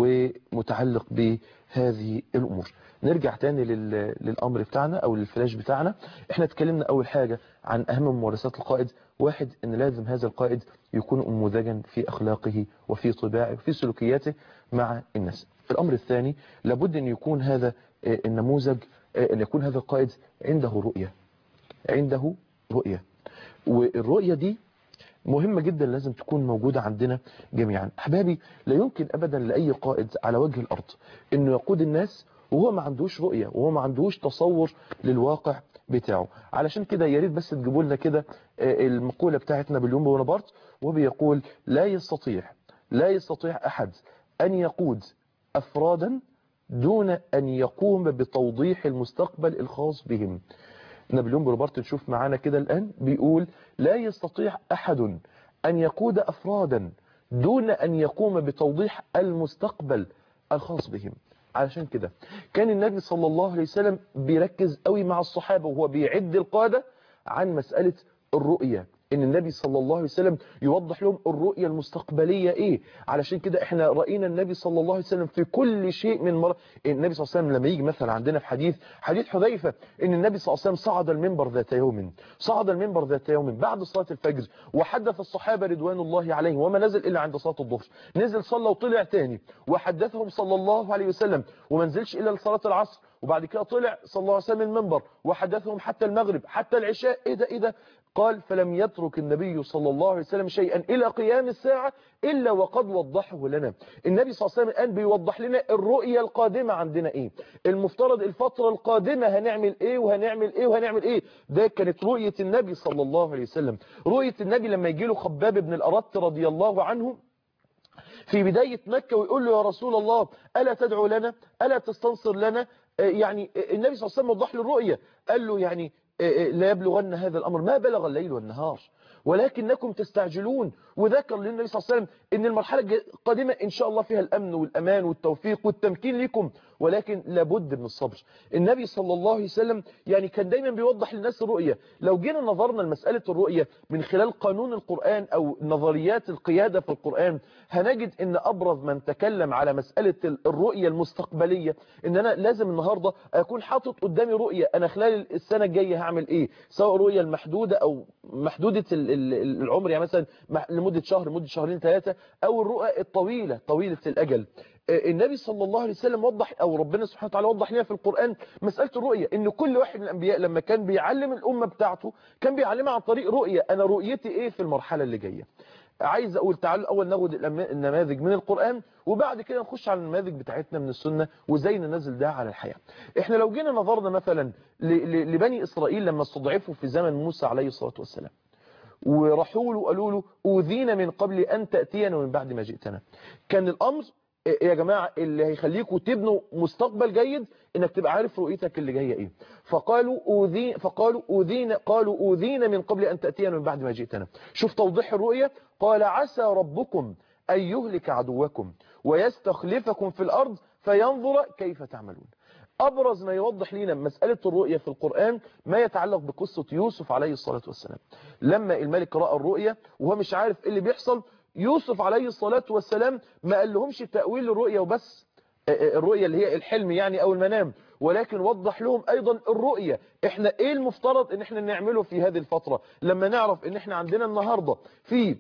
ومتعلق بهذه الأمور. نرجع تاني للأمر بتاعنا أو للفلاش بتاعنا. احنا اتكلمنا أول حاجة عن أهم ممارسات القائد. واحد، إن لازم هذا القائد يكون نموذجا في أخلاقه وفي طباعه وفي سلوكياته مع الناس. الأمر الثاني، لابد أن يكون هذا النموذج، أن يكون هذا القائد عنده رؤية، والرؤية دي مهمة جدا لازم تكون موجودة عندنا جميعا. أحبابي، لا يمكن أبدا لأي قائد على وجه الأرض أنه يقود الناس وهو ما عندوش رؤية وهو ما عندوش تصور للواقع بتاعه. علشان كده يا ريت بس تجيبوا لنا كده المقولة بتاعت نابليون بونابرت، وبيقول: لا يستطيع أحد أن يقود أفرادا دون أن يقوم بتوضيح المستقبل الخاص بهم. نابليون بونابرت نشوف معانا كده الآن بيقول: لا يستطيع أحد أن يقود أفرادا دون أن يقوم بتوضيح المستقبل الخاص بهم. علشان كده كان النبي صلى الله عليه وسلم بيركز قوي مع الصحابة وهو بيعد القادة عن مسألة الرؤية، ان النبي صلى الله عليه وسلم يوضح لهم الرؤية المستقبلية ايه. علشان كده احنا رأينا النبي صلى الله عليه وسلم في كل شيء من النبي صلى الله عليه وسلم لما يجي مثلا عندنا في حديث حذيفة ان النبي صلى الله عليه وسلم صعد المنبر ذات يوم بعد صلاة الفجر وحدث الصحابة رضوان الله عليهم وما نزل الا عند صلاة الظهر، نزل صلى وطلع تاني وحدثهم صلى الله عليه وسلم وما نزلش الا لصلاة العصر، وبعد كده طلع صلى الله عليه وسلم المنبر وحدثهم حتى المغرب حتى العشاء. ايه ده؟ قال: فلم يترك النبي صلى الله عليه وسلم شيئا إلى قيام الساعة إلا وقد وضحه لنا. النبي صلى الله عليه وسلم الآن بيوضح لنا الرؤية القادمة عندنا إيه، المفترض الفترة القادمة هنعمل إيه وهنعمل إيه وهنعمل إيه. ده كانت رؤية النبي صلى الله عليه وسلم. رؤية النبي لما يجي له خباب بن الأرت رضي الله عنه في بداية مكة ويقول له: يا رسول الله ألا تدعو لنا، ألا تستنصر لنا؟ يعني النبي صلى الله عليه وسلم وضح له الرؤية، قال له: يعني لا يبلغن هذا الأمر ما بلغ الليل والنهار ولكنكم تستعجلون. وذكر للنبي صلى الله عليه وسلم ان المرحلة القادمة ان شاء الله فيها الامن والامان والتوفيق والتمكين لكم، ولكن لابد من الصبر. النبي صلى الله عليه وسلم يعني كان دايما بيوضح للناس الرؤية. لو جينا نظرنا لمسألة الرؤية من خلال قانون القرآن أو نظريات القيادة في القرآن، هنجد ان أبرز من تكلم على مسألة الرؤية المستقبلية ان انا لازم النهاردة اكون حاطط قدامي رؤية انا خلال السنة الجاية هعمل ايه، سواء رؤية المحدودة او محدودة العمر، يعني مثلا لمدة شهر، لمدة شهرين ثلاثة، او الرؤى الطويلة طويلة الاجل. النبي صلى الله عليه وسلم وضح، او ربنا سبحانه وتعالى وضح لنا في القرآن مسألة الرؤية، ان كل واحد من الانبياء لما كان بيعلم الامة بتاعته كان بيعلمها عن طريق رؤية. انا رؤيتي ايه في المرحلة اللي جاية. عايز اقول تعالوا الاول ناخد النماذج من القرآن، وبعد كده نخش على النماذج بتاعتنا من السنة وازاي ننزل ده على الحياة. احنا لو جينا نظرنا مثلا لبني اسرائيل لما استضعفوا في زمن موسى عليه الصلاة والسلام، وراحوا له قالوا له اوذينا من قبل ان تأتينا ومن بعد ما جئتنا. كان الامر يا جماعة اللي هيخليكم تبنوا مستقبل جيد انك تبقى عارف رؤيتك اللي جايه ايه. فقالوا اوذينا من قبل ان تأتينا من بعد ما جئتنا. شوف توضيح الرؤية، قال عسى ربكم ان يهلك عدوكم ويستخلفكم في الارض فينظر كيف تعملون. أبرز ما يوضح لنا مسألة الرؤية في القرآن ما يتعلق بقصة يوسف عليه الصلاة والسلام. لما الملك رأى الرؤية وهو مش عارف إيه اللي بيحصل، يوسف عليه الصلاة والسلام ما قال لهمش تأويل الرؤية وبس، الرؤية اللي هي الحلم يعني أو المنام، ولكن وضح لهم أيضا الرؤية. إحنا إيه المفترض إن إحنا نعمله في هذه الفترة لما نعرف إن إحنا عندنا النهاردة في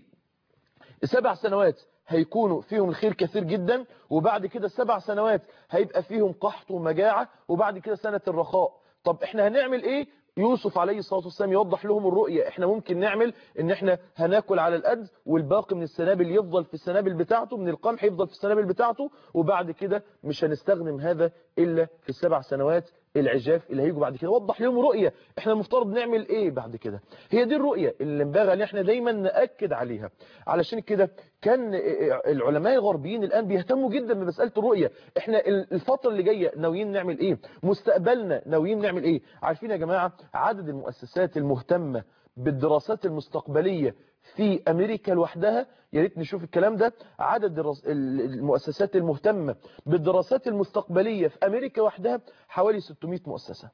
7 سنوات هيكونوا فيهم الخير كثير جدا، وبعد كده 7 سنوات هيبقى فيهم قحط ومجاعة، وبعد كده سنة الرخاء. طب احنا هنعمل ايه؟ يوسف عليه الصلاة والسلام يوضح لهم الرؤية. احنا ممكن نعمل ان احنا هناكل على القد، والباقي من السنابل يفضل في السنابل بتاعته، من القمح يفضل في السنابل بتاعته، وبعد كده مش هنستخدم هذا الا في ال7 سنوات العجاف اللي هيجوا بعد كده. وضح لهم رؤية احنا المفترض نعمل ايه بعد كده. هي دي الرؤية اللي ينبغي ان احنا دايما نأكد عليها. علشان كده كان العلماء الغربيين الآن بيهتموا جدا بمسألة الرؤية. احنا الفترة اللي جاية ناويين نعمل ايه، مستقبلنا ناويين نعمل ايه. عارفين يا جماعة عدد المؤسسات المهتمة بالدراسات المستقبلية في أمريكا لوحدها، يا ريت نشوف الكلام ده، عدد المؤسسات المهتمة بالدراسات المستقبلية في أمريكا وحدها حوالي 600 مؤسسة.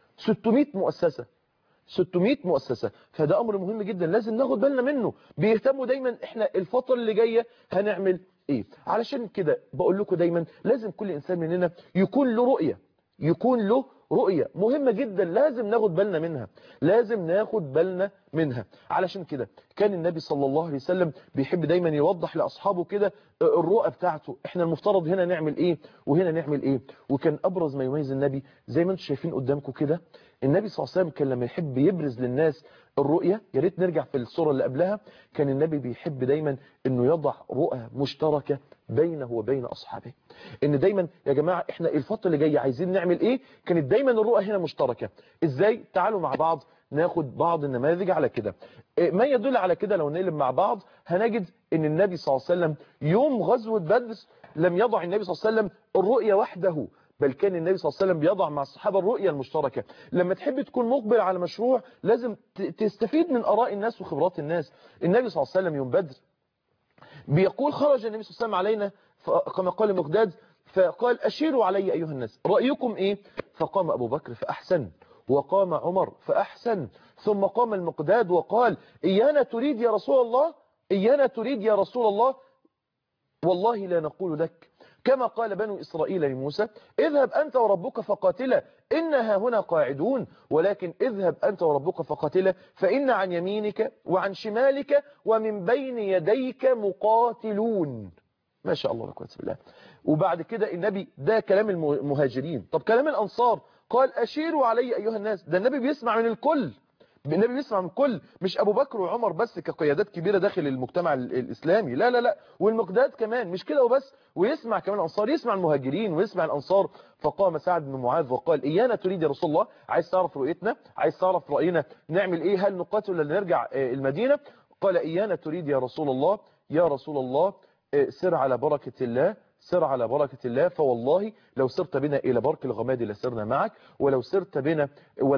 600 مؤسسة، 600 مؤسسة. فده أمر مهم جدا لازم ناخد بالنا منه. بيهتموا دايما احنا الفترة اللي جاية هنعمل ايه. علشان كده بقول لكم دايما لازم كل إنسان مننا يكون له رؤية، يكون له رؤية مهمة جدا لازم ناخد بالنا منها، لازم ناخد بالنا منها. علشان كده كان النبي صلى الله عليه وسلم بيحب دايما يوضح لأصحابه كده الرؤى بتاعته، احنا المفترض هنا نعمل ايه وهنا نعمل ايه. وكان أبرز ما يميز النبي زي ما انتم شايفين قدامكم كده، النبي صلى الله عليه وسلم كان لما يحب يبرز للناس الرؤية، يا ريت نرجع في الصورة اللي قبلها، كان النبي بيحب دايما انه يضع رؤى مشتركة بينه وبين أصحابه. ان دايما يا جماعة احنا الفترة اللي جاية عايزين نعمل ايه، كانت دايما الرؤى هنا مشتركة. ازاي؟ تعالوا مع بعض ناخد بعض النماذج على كده. ما يدل على كده لو نقلب مع بعض هنجد ان النبي صلى الله عليه وسلم يوم غزوة بدر لم يضع النبي صلى الله عليه وسلم الرؤية وحده، بل كان النبي صلى الله عليه وسلم بيضع مع الصحابة الرؤية المشتركة. لما تحب تكون مقبل على مشروع لازم تستفيد من آراء الناس وخبرات الناس. النبي صلى الله عليه وسلم يوم بدر بيقول خرج النبي صلى الله عليه وسلم علينا كما قال المقداد فقال أشيروا علي أيها الناس رأيكم إيه. فقام أبو بكر فأحسن، وقام عمر فأحسن، ثم قام المقداد وقال إيانا تريد يا رسول الله، إيانا تريد يا رسول الله، والله لا نقول لك كما قال بنو إسرائيل لموسى اذهب أنت وربك فقاتلا إنها هنا قاعدون، ولكن اذهب أنت وربك فقاتلا فإن عن يمينك وعن شمالك ومن بين يديك مقاتلون. ما شاء الله لا قوة إلا بالله. وبعد كده النبي ده كلام المهاجرين. طب كلام الأنصار قال أشيروا علي أيها الناس. ده النبي بيسمع من الكل، النبي بيسمع من الكل، مش أبو بكر وعمر بس كقيادات كبيرة داخل المجتمع الإسلامي، لا لا لا، والمقداد كمان مش كده وبس، ويسمع كمان الأنصار، يسمع المهاجرين ويسمع الأنصار. فقام سعد بن معاذ وقال إيانا تريد يا رسول الله، عايز تعرف رؤيتنا، عايز تعرف رأينا نعمل إيه، هل نقاتل ولا نرجع المدينة؟ قال إيانا تريد يا رسول الله، يا رسول الله سر على بركة الله، سر على بركة الله، فوالله لو سرت بنا إلى برك الغماد لسرنا معك، ولو سرت بنا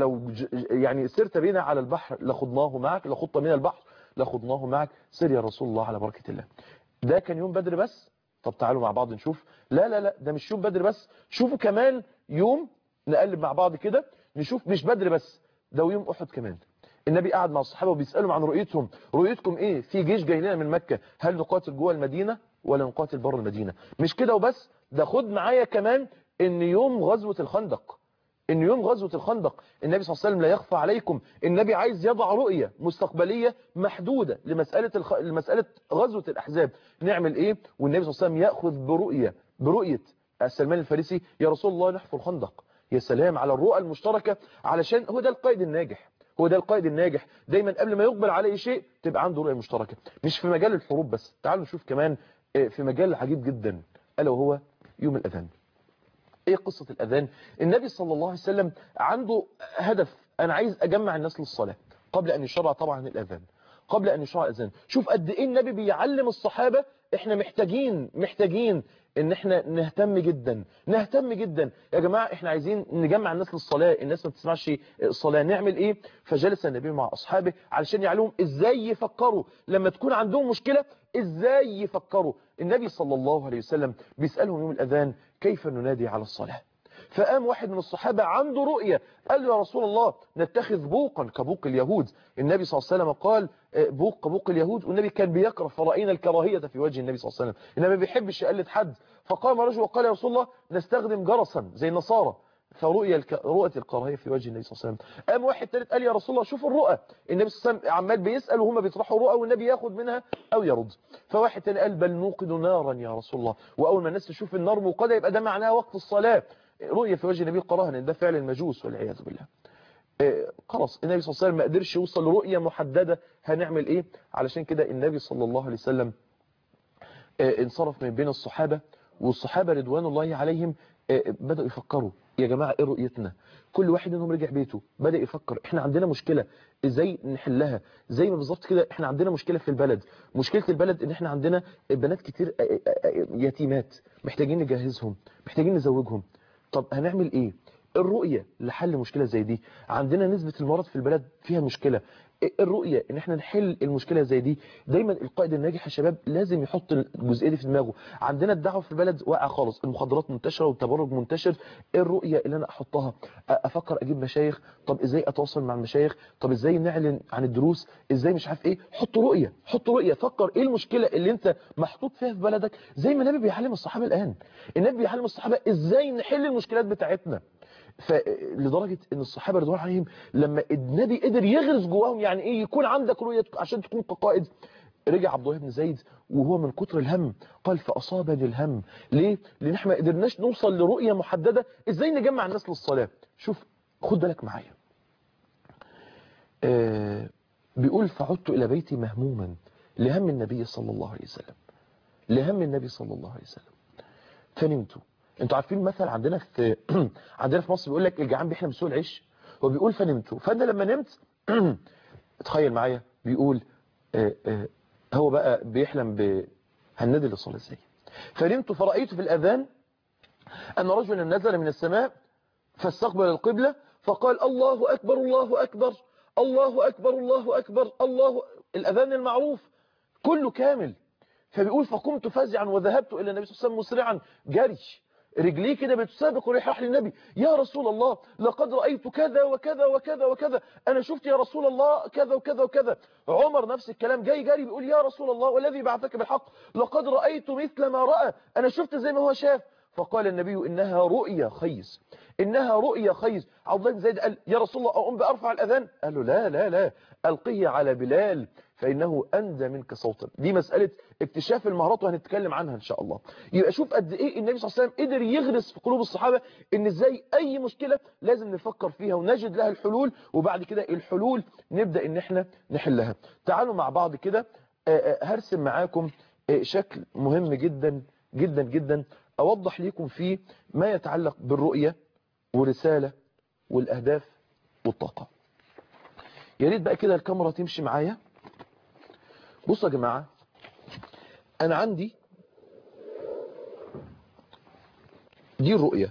يعني سرت بنا على البحر لخضناه معك، لخضت من البحر لخضناه معك، سر يا رسول الله على بركة الله. ده كان يوم بدر بس؟ طب تعالوا مع بعض نشوف. لا لا لا، ده مش يوم بدر بس، شوفوا كمان يوم، نقلب مع بعض كده نشوف مش بدر بس، ده يوم احد كمان. النبي قعد مع الصحابه وبيسالهم عن رؤيتهم، رؤيتكم ايه؟ في جيش جاي لنا من مكه، هل نقاتل جوه المدينه ولا نقاتل بره المدينه؟ مش كده وبس، ده خد معايا كمان ان يوم غزوه الخندق، ان يوم غزوه الخندق النبي صلى الله عليه وسلم، لا يخفى عليكم النبي عايز يضع رؤيه مستقبليه محدوده لمساله غزوه الاحزاب، نعمل ايه؟ والنبي صلى الله عليه وسلم ياخذ برؤيه سلمان الفارسي، يا رسول الله نحفر خندق. يا سلام على الرؤى المشتركه، علشان هو ده القائد الناجح، هو ده القائد الناجح، دايما قبل ما يقبل على اي شيء تبقى عنده رؤيه مشتركه، مش في مجال الحروب بس. تعالوا نشوف كمان في مجال عجيب جدا، الا وهو يوم الاذان. ايه قصة الاذان؟ النبي صلى الله عليه وسلم عنده هدف، انا عايز اجمع الناس للصلاة قبل ان يشرع طبعا الاذان، قبل ان يشرع الاذان. شوف قد ايه النبي بيعلم الصحابة، احنا محتاجين ان احنا نهتم جدا يا جماعة، احنا عايزين نجمع الناس للصلاة، الناس ما بتسمعش الصلاة، نعمل ايه؟ فجلس النبي مع اصحابه علشان يعلمهم ازاي يفكروا لما تكون عندهم مشكلة، ازاي يفكروا. النبي صلى الله عليه وسلم بيسألهم يوم الاذان كيف ننادي على الصلاة؟ فقام واحد من الصحابة عنده رؤية، قال له يا رسول الله نتخذ بوقا كبوق اليهود. النبي صلى الله عليه وسلم قال بوق كبوق اليهود، والنبي كان بيكره، فرأينا الكراهية في وجه النبي صلى الله عليه وسلم، النبي ما بيحبش يقلد حد. فقام رجل وقال يا رسول الله نستخدم جرسا زي النصارى، رؤية الكراهية في وجه النبي صلى الله عليه وسلم. قام واحد ثالث قال يا رسول الله شوف الرؤى، النبي صلى الله عليه وسلم عمال بيسأل وهم بيطرحوا رؤى والنبي ياخد منها أو يرد. فواحد ثاني قال بل نوقد نارا يا رسول الله، وأول ما الناس تشوف النار موقدة يبقى ده معناها وقت الصلاة، رؤية في وجه النبي قراها ان ده فعل المجوس والعياذ بالله. خلاص النبي صلى الله عليه وسلم ما قدرش يوصل لرؤية محددة، هنعمل ايه؟ علشان كده النبي صلى الله عليه وسلم انصرف من بين الصحابة، والصحابة رضوان الله عليهم بدأوا يفكروا يا جماعة ايه رؤيتنا؟ كل واحد منهم رجع بيته بدأ يفكر احنا عندنا مشكلة ازاي نحلها، زي ما بالظبط كده احنا عندنا مشكلة في البلد، مشكلة البلد ان احنا عندنا بنات كتير يتيمات محتاجين نجهزهم، محتاجين نزوجهم. طب هنعمل ايه؟ الرؤية لحل مشكلة زي دي، عندنا نسبة المرض في البلد فيها مشكلة، الرؤية ان احنا نحل المشكلة زي دي. دايما القائد الناجح يا شباب لازم يحط الجزئية دي في دماغه. عندنا الدعوة في البلد واقعة خالص، المخدرات منتشرة والتبرج منتشر، الرؤية اللي انا احطها افكر اجيب مشايخ، طب ازاي اتواصل مع المشايخ، طب ازاي نعلن عن الدروس، ازاي مش عارف ايه، حط رؤية فكر ايه المشكلة اللي انت محطوط فيها في بلدك، زي ما النبي بيعلم الصحابة الان، النبي بيعلم الصحابة ازاي نحل المشكلات بتاعتنا. فلدرجة ان الصحابة رضوان عليهم لما النبي قدر يغرس جواهم يعني ايه يكون عندك رؤية عشان تكون كقائد، رجع عبد الله بن زيد وهو من كتر الهم قال فأصابني الهم. ليه؟ لان احنا ما قدرناش نوصل لرؤية محددة ازاي نجمع الناس للصلاة. شوف خد بالك معايا، بيقول فعدت الى بيتي مهموما لهم النبي صلى الله عليه وسلم، لهم النبي صلى الله عليه وسلم فنمت. انتوا عارفين مثل عندنا في عندنا في مصر بيقول لك الجعان بيحلم بسوء العيش، هو بيقول فنمت، فانا لما نمت تخيل معايا بيقول هو بقى بيحلم هننادي للصلاه ازاي. فنمت فرأيت في الأذان أن رجلا نزل من السماء فاستقبل القبلة فقال الله أكبر الله أكبر الله أكبر الله أكبر الله، الأذان المعروف كله كامل. فبيقول فقمت فزعا وذهبت إلى النبي صلى الله عليه وسلم مسرعا جري، رجليه كده بتسابق ورايح للنبي، يا رسول الله لقد رأيت كذا وكذا وكذا وكذا، أنا شفت يا رسول الله كذا وكذا وكذا. عمر نفس الكلام جاي جري بيقول يا رسول الله والذي بعثك بالحق لقد رأيت مثل ما رأى، أنا شفت زي ما هو شاف. فقال النبي إنها رؤيا خيس، إنها رؤيا خيس. عبد الله بن زيد قال يا رسول الله أقوم بأرفع الأذان؟ قال له لا لا لا، ألقيه على بلال فإنه أندى منك صوتا. دي مسألة اكتشاف المهارات وهنتكلم عنها إن شاء الله. يبقى شوف قد إيه النبي صلى الله عليه وسلم قدر يغرس في قلوب الصحابة إن إزاي أي مشكلة لازم نفكر فيها ونجد لها الحلول، وبعد كده الحلول نبدأ إن إحنا نحلها. تعالوا مع بعض كده هرسم معاكم شكل مهم جدا جدا جدا أوضح لكم فيه ما يتعلق بالرؤية والرسالة والأهداف والطاقة. يا ريت بقى كده الكاميرا تمشي معايا. بصوا يا جماعة، أنا عندي دي الرؤية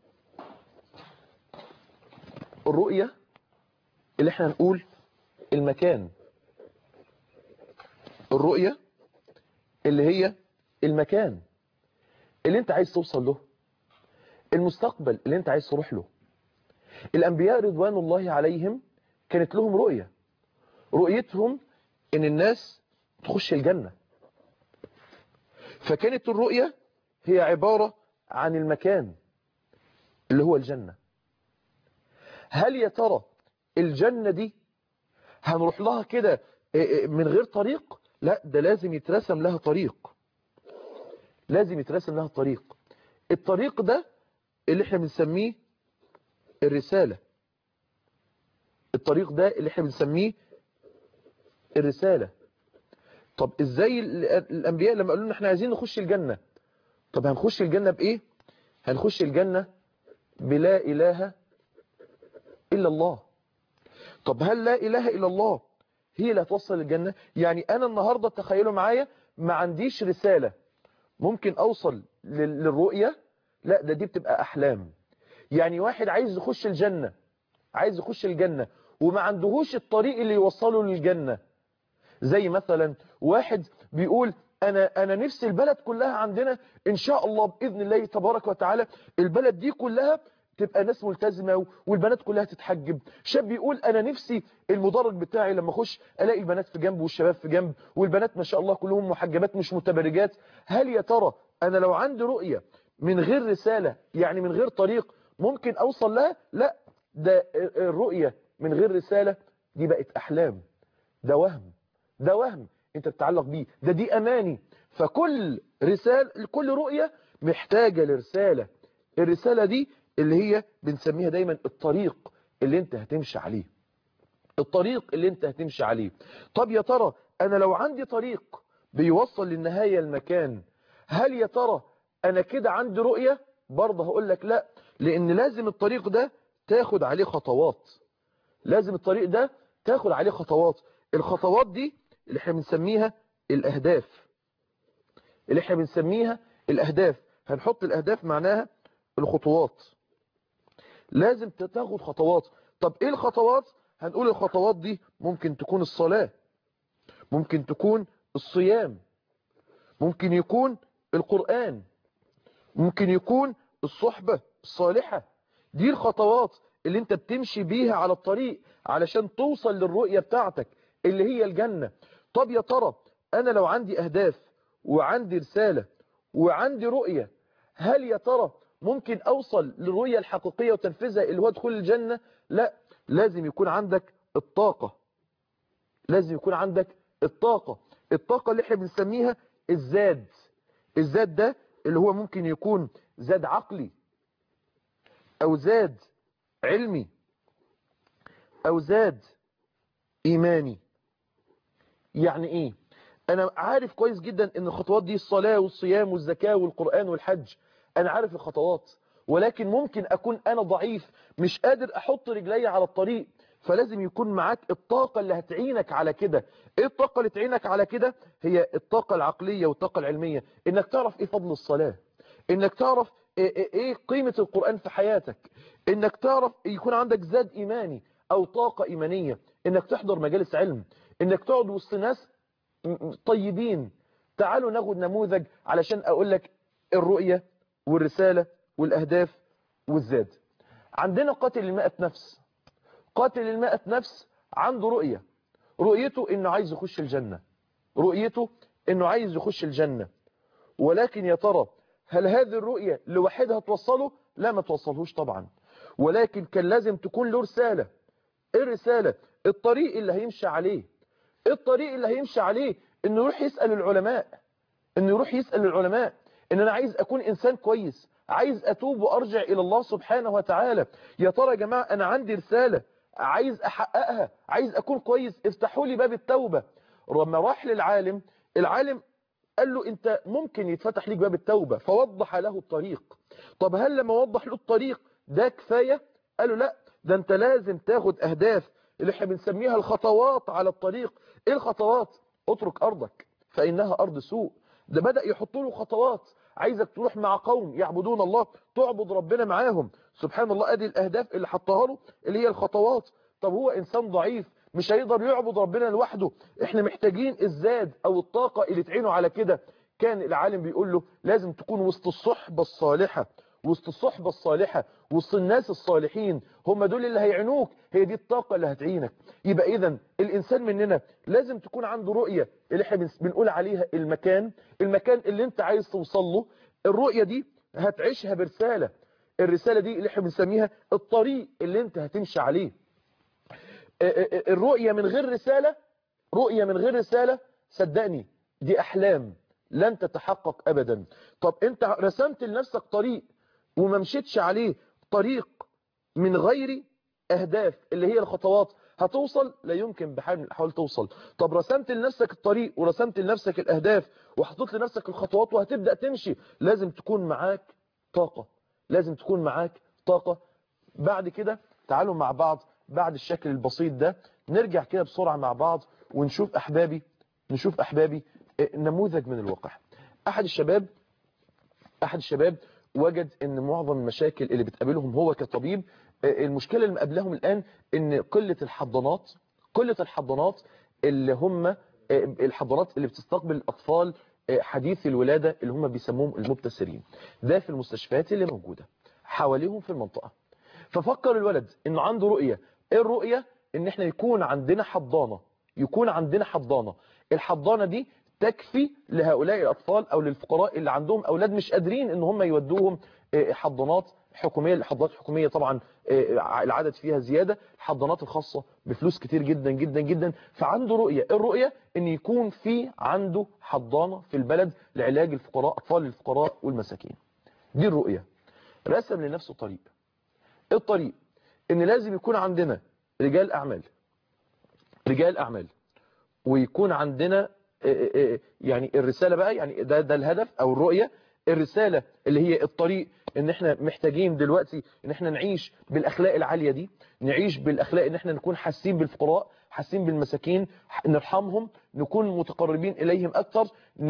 اللي احنا نقول المكان، الرؤية اللي هي المكان اللي انت عايز توصل له، المستقبل اللي انت عايز تروح له. الأنبياء رضوان الله عليهم كانت لهم رؤية، رؤيتهم ان الناس تخش الجنة. فكانت الرؤية هي عبارة عن المكان اللي هو الجنة. هل يا ترى الجنة دي هنروح لها كده من غير طريق؟ لا، ده لازم يترسم لها طريق، لازم يترسم لها طريق. الطريق ده اللي احنا بنسميه الرسالة. الطريق ده اللي احنا بنسميه الرسالة. طب ازاي الانبياء لما قالوا لنا احنا عايزين نخش الجنة؟ طب هنخش الجنة بايه؟ هنخش الجنة بلا اله الا الله. طب هل لا اله الا الله هي اللي هتوصل الجنة؟ يعني انا النهاردة تخيلوا معايا ما عنديش رسالة ممكن اوصل للرؤية، لا ده دي بتبقى احلام. يعني واحد عايز يخش الجنة، عايز يخش الجنة وما عندهوش الطريق اللي يوصله للجنة. زي مثلا واحد بيقول انا نفسي البلد كلها عندنا ان شاء الله باذن الله تبارك وتعالى البلد دي كلها تبقى ناس ملتزمه والبنات كلها تتحجب. شاب يقول انا نفسي المدرج بتاعي لما اخش الاقي البنات في جنب والشباب في جنب والبنات ما شاء الله كلهم محجبات مش متبرجات. هل يا ترى انا لو عندي رؤيه من غير رساله، يعني من غير طريق ممكن اوصل لها؟ لا، ده الرؤيه من غير رساله دي بقت احلام، ده وهم، ده وهم انت بتتعلق بيه، ده دي اماني. فكل رسالة، كل رؤية محتاجة لرسالة. الرسالة دي اللي هي بنسميها دايما الطريق اللي انت هتمشي عليه، الطريق اللي انت هتمشي عليه. طب يا ترى انا لو عندي طريق بيوصل للنهاية المكان، هل يا ترى انا كده عندي رؤية؟ برضه هقول لك لا، لان لازم الطريق ده تاخد عليه خطوات، لازم الطريق ده تاخد عليه خطوات. الخطوات دي اللي احنا بنسميها الأهداف، اللي احنا بنسميها الأهداف. هنحط الأهداف معناها الخطوات، لازم تاخد خطوات. طب ايه الخطوات؟ هنقول الخطوات دي ممكن تكون الصلاة، ممكن تكون الصيام، ممكن يكون القرآن، ممكن يكون الصحبة الصالحة. دي الخطوات اللي انت بتمشي بيها على الطريق علشان توصل للرؤية بتاعتك اللي هي الجنة. طب يا ترى انا لو عندي اهداف وعندي رسالة وعندي رؤية، هل يا ترى ممكن اوصل للرؤية الحقيقية وتنفذها اللي هو دخول الجنة؟ لا، لازم يكون عندك الطاقة، لازم يكون عندك الطاقة. الطاقة اللي احنا بنسميها الزاد. الزاد ده اللي هو ممكن يكون زاد عقلي او زاد علمي او زاد ايماني. يعني ايه؟ انا عارف كويس جدا ان الخطوات دي الصلاة والصيام والزكاة والقرآن والحج، انا عارف الخطوات، ولكن ممكن اكون انا ضعيف مش قادر احط رجلي على الطريق. فلازم يكون معاك الطاقة اللي هتعينك على كده. ايه الطاقة اللي تعينك على كده؟ هي الطاقة العقلية والطاقة العلمية. انك تعرف ايه فضل الصلاة، انك تعرف ايه قيمة القرآن في حياتك، انك تعرف يكون عندك زاد ايماني او طاقة ايمانية، انك تحضر مجالس علم، انك تقعد وسط ناس طيبين. تعالوا ناخد نموذج علشان اقول لك الرؤية والرسالة والاهداف والزاد. عندنا قاتل المائة نفس. قاتل المائة نفس عنده رؤية، رؤيته انه عايز يخش الجنة، رؤيته انه عايز يخش الجنة. ولكن يا ترى هل هذه الرؤية لوحدها توصله؟ لا، ما توصلهوش طبعا، ولكن كان لازم تكون له رسالة. ايه الرسالة؟ الطريق اللي هيمشي عليه. الطريق اللي هيمشي عليه انه يروح يسأل العلماء، انه يروح يسأل العلماء ان انا عايز اكون انسان كويس، عايز اتوب وارجع الى الله سبحانه وتعالى. يا ترى يا جماعة انا عندي رسالة عايز احققها، عايز اكون كويس، افتحوا لي باب التوبة. لما راح للعالم، العالم قال له انت ممكن يتفتح ليك باب التوبة، فوضح له الطريق. طب هل لما وضح له الطريق ده كفاية؟ قال له لا، ده انت لازم تاخد اهداف اللي احنا بنسميها الخطوات على الطريق. ايه الخطوات؟ اترك ارضك فانها ارض سوء. ده بدأ يحط له خطوات، عايزك تروح مع قوم يعبدون الله، تعبد ربنا معاهم. سبحان الله، ادي الاهداف اللي حطها له اللي هي الخطوات. طب هو انسان ضعيف مش هيقدر يعبد ربنا لوحده، احنا محتاجين الزاد او الطاقة اللي تعينه على كده. كان العالم بيقول له لازم تكون وسط الصحبة الصالحة، وسط الصحبة الصالحة، وسط الناس الصالحين، هم دول اللي هيعينوك، هي دي الطاقة اللي هتعينك. يبقى إذن الإنسان مننا لازم تكون عنده رؤية اللي احنا بنقول عليها المكان اللي انت عايز توصل له. الرؤية دي هتعيشها برسالة، الرسالة دي اللي احنا بنسميها الطريق اللي انت هتمشي عليه. الرؤية من غير رسالة، رؤية من غير رسالة صدقني دي أحلام لن تتحقق أبدا. طب انت رسمت لنفسك طريق وما مشيتش عليه، طريق من غير أهداف اللي هي الخطوات، هتوصل؟ لا يمكن بحال من الأحوال توصل. طب رسمت لنفسك الطريق ورسمت لنفسك الأهداف وحطيت لنفسك الخطوات وهتبدأ تمشي، لازم تكون معاك طاقة، لازم تكون معاك طاقة. بعد كده تعالوا مع بعض بعد الشكل البسيط ده نرجع كده بسرعة مع بعض ونشوف أحبابي، نشوف أحبابي نموذج من الواقع. أحد الشباب وجد ان معظم المشاكل اللي بتقابلهم هو كطبيب، المشكلة اللي مقابلهم الآن ان قلة الحضانات اللي هم الحضانات اللي بتستقبل الأطفال حديث الولادة اللي هم بيسموهم المبتسرين، ده في المستشفيات اللي موجودة حواليهم في المنطقة. ففكر الولد انه عنده رؤية. ايه الرؤية؟ ان احنا يكون عندنا حضانة، الحضانة دي تكفي لهؤلاء الأطفال أو للفقراء اللي عندهم أولاد مش قادرين إن هم يودوهم حضانات حكومية. الحضانات الحكومية طبعا العدد فيها زيادة، الحضانات الخاصة بفلوس كتير جدا جدا جدا. فعنده رؤية، الرؤية إن يكون في عنده حضانة في البلد لعلاج الفقراء، أطفال الفقراء والمساكين. دي الرؤية. رسم لنفسه طريق، الطريق إن لازم يكون عندنا رجال أعمال ويكون عندنا يعني الرسالة بقى، يعني ده الهدف او الرؤية. الرسالة اللي هي الطريق ان احنا محتاجين دلوقتي ان احنا نعيش بالاخلاق العالية دي، نعيش بالاخلاق ان احنا نكون حاسين بالفقراء، حاسين بالمساكين، نرحمهم، نكون متقربين اليهم اكتر،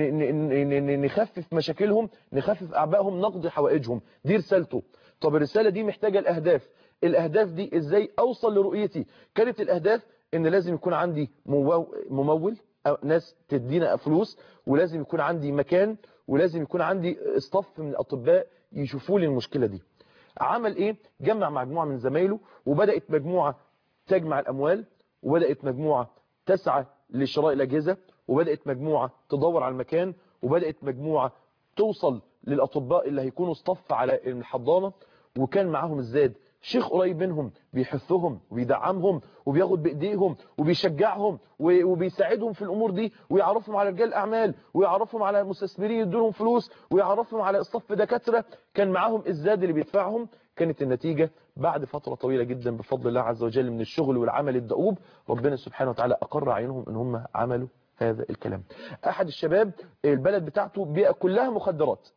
نخفف مشاكلهم، نخفف اعبائهم، نقضي حوائجهم. دي رسالته. طب الرسالة دي محتاجة الاهداف دي ازاي اوصل لرؤيتي؟ كانت الاهداف ان لازم يكون عندي ممول، ناس تدينا فلوس، ولازم يكون عندي مكان، ولازم يكون عندي اصطف من الاطباء يشوفوا لي المشكلة دي. عمل ايه؟ جمع مجموعة من زمايله، وبدأت مجموعة تجمع الاموال، وبدأت مجموعة تسعى لشراء الاجهزة، وبدأت مجموعة تدور على المكان، وبدأت مجموعة توصل للاطباء اللي هيكونوا اصطف على الحضانة. وكان معاهم الزاد شيخ قريب منهم بيحثهم وبيدعمهم وبياخد بايديهم وبيشجعهم وبيساعدهم في الامور دي، ويعرفهم على رجال اعمال، ويعرفهم على مستثمرين يدولهم فلوس، ويعرفهم على اصطف دكاتره. كان معاهم الزاد اللي بيدفعهم. كانت النتيجه بعد فتره طويله جدا بفضل الله عز وجل من الشغل والعمل الدؤوب، ربنا سبحانه وتعالى اقر عينهم ان هم عملوا هذا الكلام. احد الشباب البلد بتاعته بيئة كلها مخدرات،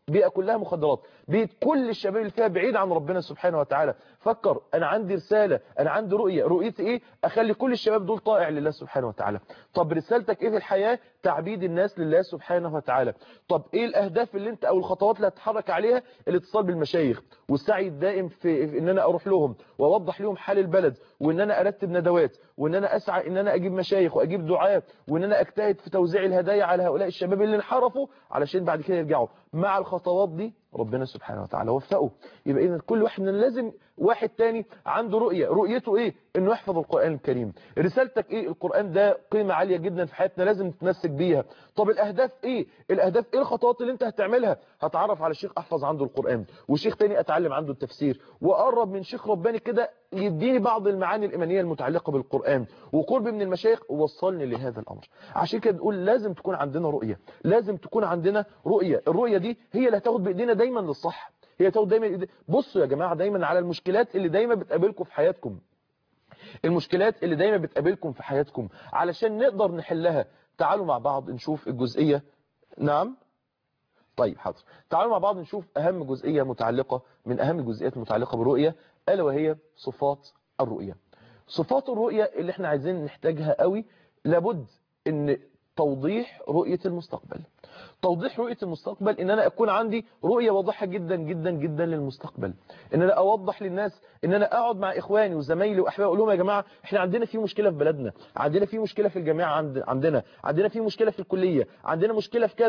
بيئة كل الشباب اللي فيها بعيد عن ربنا سبحانه وتعالى. فكر انا عندي رسالة، انا عندي رؤية، رؤيتي ايه؟ اخلي كل الشباب دول طائع لله سبحانه وتعالى. طب رسالتك ايه في الحياة؟ تعبيد الناس لله سبحانه وتعالى. طب ايه الاهداف اللي انت او الخطوات اللي هتتحرك عليها؟ الاتصال بالمشايخ والسعي الدائم في ان انا اروح لهم واوضح لهم حال البلد، وان انا ارتب ندوات، وان انا اسعى ان انا اجيب مشايخ واجيب دعاة، وان انا اجتهد في توزيع الهدايا على هؤلاء الشباب اللي انحرفوا علشان بعد كده يرجعوا. مع الخطوات دي ربنا سبحانه وتعالى وفقه. يبقى اذا كل واحد مننا لازم واحد تاني عنده رؤية. رؤيته ايه؟ انه يحفظ القرآن الكريم. رسالتك ايه؟ القرآن ده قيمة عالية جدا في حياتنا لازم نتمسك بيها. طب الاهداف ايه؟ الاهداف ايه؟ الخطوات اللي انت هتعملها. هتعرف على شيخ احفظ عنده القرآن، وشيخ تاني اتعلم عنده التفسير، واقرب من شيخ رباني كده يديني بعض المعاني الإيمانية المتعلقة بالقرآن، وقرب من المشايخ ووصلني لهذا الأمر. عشان كده نقول لازم تكون عندنا رؤية، لازم تكون عندنا رؤية. الرؤية دي هي اللي هتاخد بإيدينا دايما للصح، هي هتاخد دايما. بصوا يا جماعة دايما على المشكلات اللي دايما بتقابلكم في حياتكم، المشكلات اللي دايما بتقابلكم في حياتكم علشان نقدر نحلها. تعالوا مع بعض نشوف الجزئية. نعم طيب حاضر. تعالوا مع بعض نشوف أهم جزئية متعلقة من أهم الجزئيات المتعلقة بالرؤية، ألا وهي صفات الرؤية. صفات الرؤية اللي احنا عايزين نحتاجها قوي، لابد ان توضيح رؤية المستقبل. توضيح رؤية المستقبل ان انا اكون عندي رؤية واضحة جدا جدا جدا للمستقبل، ان انا اوضح للناس، ان انا اقعد مع اخواني وزمايلي واحبابي اقول لهم يا جماعة احنا عندنا في مشكلة في بلدنا، عندنا في مشكلة في الجامعة، عندنا في مشكلة في الكلية، عندنا مشكلة في كذا.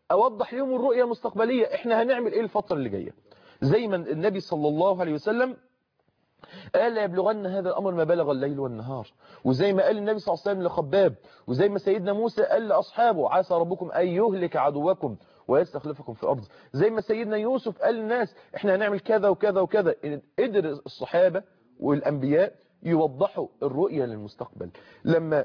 اوضح لهم الرؤية المستقبلية، احنا هنعمل ايه الفترة اللي جاية. زي ما النبي صلى الله عليه وسلم قال لا يبلغن هذا الأمر ما بلغ الليل والنهار، وزي ما قال النبي صلى الله عليه وسلم لخباب، وزي ما سيدنا موسى قال لأصحابه عسى ربكم أن يهلك عدوكم ويستخلفكم في الأرض، زي ما سيدنا يوسف قال للناس احنا هنعمل كذا وكذا وكذا. قدر الصحابة والأنبياء يوضحوا الرؤية للمستقبل. لما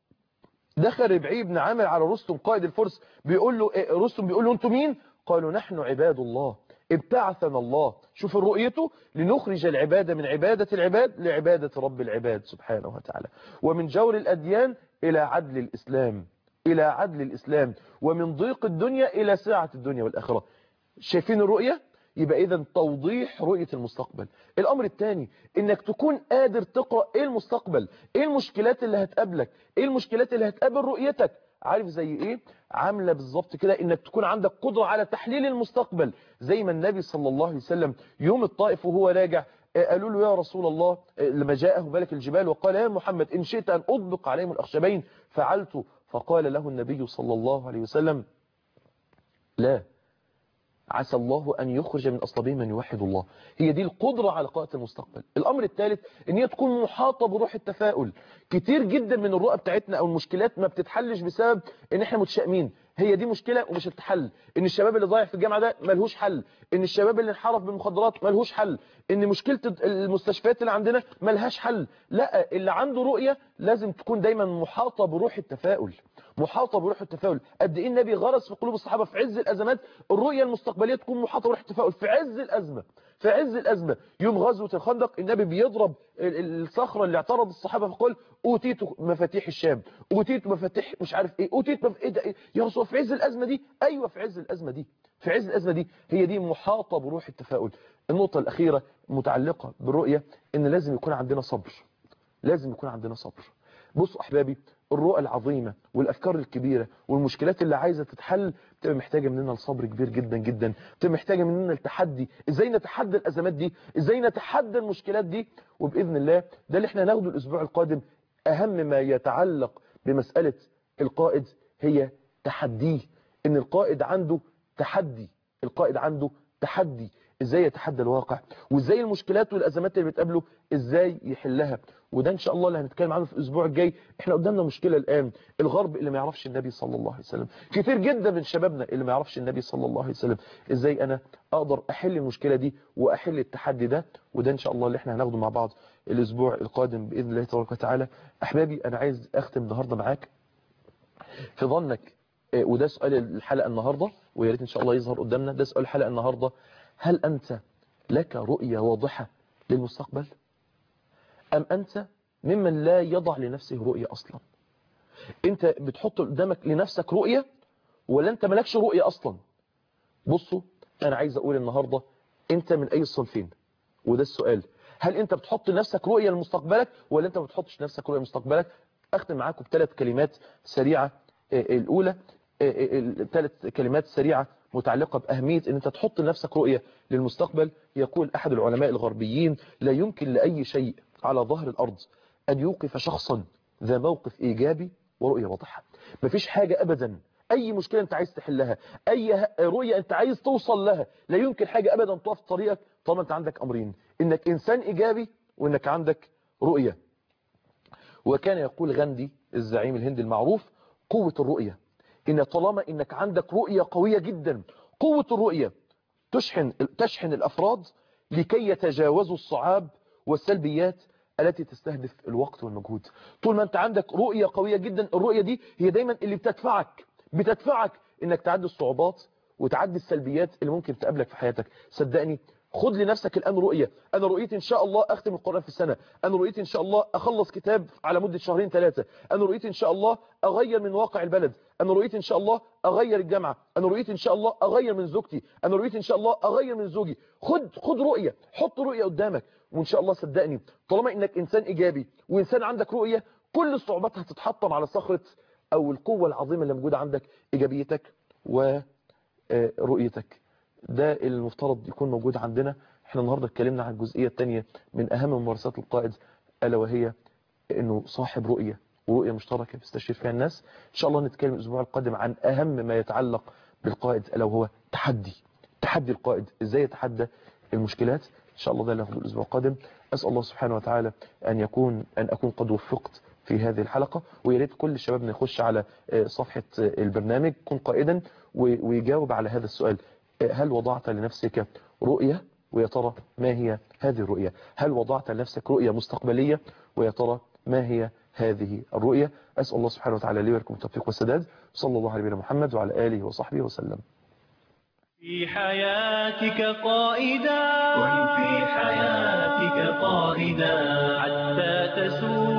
دخل ربعي بن عامر على رستم قائد الفرس بيقول له رستم بيقول له انتوا مين؟ قالوا نحن عباد الله ابتعثنا الله، شوف رؤيته، لنخرج العبادة من عبادة العباد لعبادة رب العباد سبحانه وتعالى، ومن جور الأديان إلى عدل الإسلام، إلى عدل الإسلام، ومن ضيق الدنيا إلى ساعة الدنيا والآخرة. شايفين الرؤية؟ يبقى إذن توضيح رؤية المستقبل. الأمر الثاني إنك تكون قادر تقرأ إيه المستقبل، إيه المشكلات اللي هتقابلك، إيه المشكلات اللي هتقابل رؤيتك. عارف زي إيه؟ عاملة بالظبط كده إنك تكون عندك قدرة على تحليل المستقبل، زي ما النبي صلى الله عليه وسلم يوم الطائف وهو راجع قالوا له يا رسول الله لما جاءه ملك الجبال وقال يا محمد إن شئت أن أطبق عليهم الأخشبين فعلت، فقال له النبي صلى الله عليه وسلم لا، عسى الله أن يخرج من أصلابهم من يوحد الله. هي دي القدرة على قراءة المستقبل. الأمر الثالث إن هي تكون محاطة بروح التفاؤل. كتير جدا من الرؤى بتاعتنا أو المشكلات ما بتتحلش بسبب إن إحنا متشائمين، هي دي مشكلة ومش هتتحل. إن الشباب اللي ضايع في الجامعة ده ملهوش حل، إن الشباب اللي انحرف بالمخدرات ملهوش حل، إن مشكلة المستشفيات اللي عندنا ملهاش حل. لا، اللي عنده رؤية لازم تكون دايما محاطة بروح التفاؤل، محاطة بروح التفاؤل. قد ايه النبي غرس في قلوب الصحابة في عز الأزمات الرؤية المستقبلية تكون محاطة بروح التفاؤل في عز الأزمة. في عز الأزمة يوم غزوة الخندق النبي بيضرب الصخرة اللي اعترض الصحابة فقال أوتيت مفاتيح الشام، أوتيت مفاتيح مش عارف ايه، أوتيت ايه ده ايه يا رسول في عز الأزمة دي. أيوة في عز الأزمة دي، في عز الأزمة دي هي دي محاطة بروح التفاؤل. النقطة الأخيرة متعلقة بالرؤية إن لازم يكون عندنا صبر، لازم يكون عندنا صبر. بصوا أحبابي، الرؤى العظيمة والأفكار الكبيرة والمشكلات اللي عايزة تتحل بتبقى محتاجة مننا الصبر كبير جدا جدا، بتبقى محتاجة مننا التحدي، ازاي نتحدى الأزمات دي، ازاي نتحدى المشكلات دي. وبإذن الله ده اللي احنا هناخده الأسبوع القادم. أهم ما يتعلق بمسألة القائد هي تحديه، إن القائد عنده تحدي، القائد عنده تحدي ازاي يتحدى الواقع، وازاي المشكلات والازمات اللي بتقابله ازاي يحلها. وده ان شاء الله اللي هنتكلم عنه في الاسبوع الجاي. احنا قدامنا مشكلة الان، الغرب اللي ما يعرفش النبي صلى الله عليه وسلم، كتير جدا من شبابنا اللي ما يعرفش النبي صلى الله عليه وسلم. ازاي انا اقدر احل المشكلة دي واحل التحدي ده، وده ان شاء الله اللي احنا هناخده مع بعض الاسبوع القادم باذن الله تبارك وتعالى. احبابي انا عايز اختم النهارده معاك في ظنك، وده سؤال الحلقة النهاردة ويا ريت ان شاء الله يظهر قدامنا، ده سؤال الحلقة النهاردة: هل أنت لك رؤية واضحة للمستقبل؟ أم أنت ممن لا يضع لنفسه رؤية أصلا؟ أنت بتحط قدامك لنفسك رؤية ولا أنت ملكش رؤية أصلا؟ بصوا أنا عايز أقول النهاردة أنت من أي الصنفين، وده السؤال. هل أنت بتحط لنفسك رؤية لمستقبلك ولا أنت ما بتحطش لنفسك رؤية لمستقبلك؟ أختم معاكم بثلاث كلمات سريعة. الأولى، ثلاث كلمات سريعة متعلقة بأهمية أن أنت تحط لنفسك رؤية للمستقبل. يقول أحد العلماء الغربيين: لا يمكن لأي شيء على ظهر الأرض أن يوقف شخصا ذا موقف إيجابي ورؤية واضحة. مفيش حاجة أبدا، أي مشكلة أنت عايز تحلها، أي رؤية أنت عايز توصل لها، لا يمكن حاجة أبدا تقف في طريقك طالما أنت عندك أمرين: إنك إنسان إيجابي وإنك عندك رؤية. وكان يقول غاندي الزعيم الهندي المعروف: قوة الرؤية، إن طالما إنك عندك رؤية قوية جدا، قوة الرؤية تشحن الأفراد لكي يتجاوزوا الصعاب والسلبيات التي تستهدف الوقت والمجهود. طول ما أنت عندك رؤية قوية جدا، الرؤية دي هي دايما اللي بتدفعك إنك تعدي الصعوبات وتعدي السلبيات اللي ممكن تقابلك في حياتك. صدقني، خد لنفسك الآن رؤية. أنا رؤيتي إن شاء الله أختم القرآن في السنة، أنا رؤيتي إن شاء الله أخلص كتاب على مدة شهرين ثلاثة، أنا رؤيتي إن شاء الله أغير من واقع البلد، أنا رؤيتي إن شاء الله أغير الجامعة، أنا رؤيتي إن شاء الله أغير من زوجتي، أنا رؤيتي إن شاء الله أغير من زوجي. خد رؤية، حط رؤية قدامك، وإن شاء الله صدقني طالما إنك إنسان إيجابي وإنسان عندك رؤية، كل الصعوبات هتتحطم على صخرة أو القوة العظيمة اللي موجودة عندك: إيجابيتك ورؤيتك. ده المفترض يكون موجود عندنا. احنا النهاردة اتكلمنا عن الجزئية الثانية من أهم ممارسات القائد، ألا وهي أنه صاحب رؤية ورؤية مشتركة بيستشير فيها الناس. إن شاء الله نتكلم الأسبوع القادم عن أهم ما يتعلق بالقائد ألا وهو تحدي القائد، إزاي يتحدى المشكلات. إن شاء الله ده اللي هناخده الأسبوع القادم. أسأل الله سبحانه وتعالى أن أكون قد وفقت في هذه الحلقة، ويا ريت كل الشباب يخش على صفحة البرنامج كن قائدا ويجاوب على هذا السؤال: هل وضعت لنفسك رؤية؟ ويا ترى ما هي هذه الرؤية؟ هل وضعت لنفسك رؤية مستقبلية؟ ويا ترى ما هي هذه الرؤية؟ أسأل الله سبحانه وتعالى لي ولكم التوفيق والسداد. صلى الله على نبينا محمد وعلى آله وصحبه وسلم. في حياتك قائدا، كن في حياتك قائدا حتى تسوق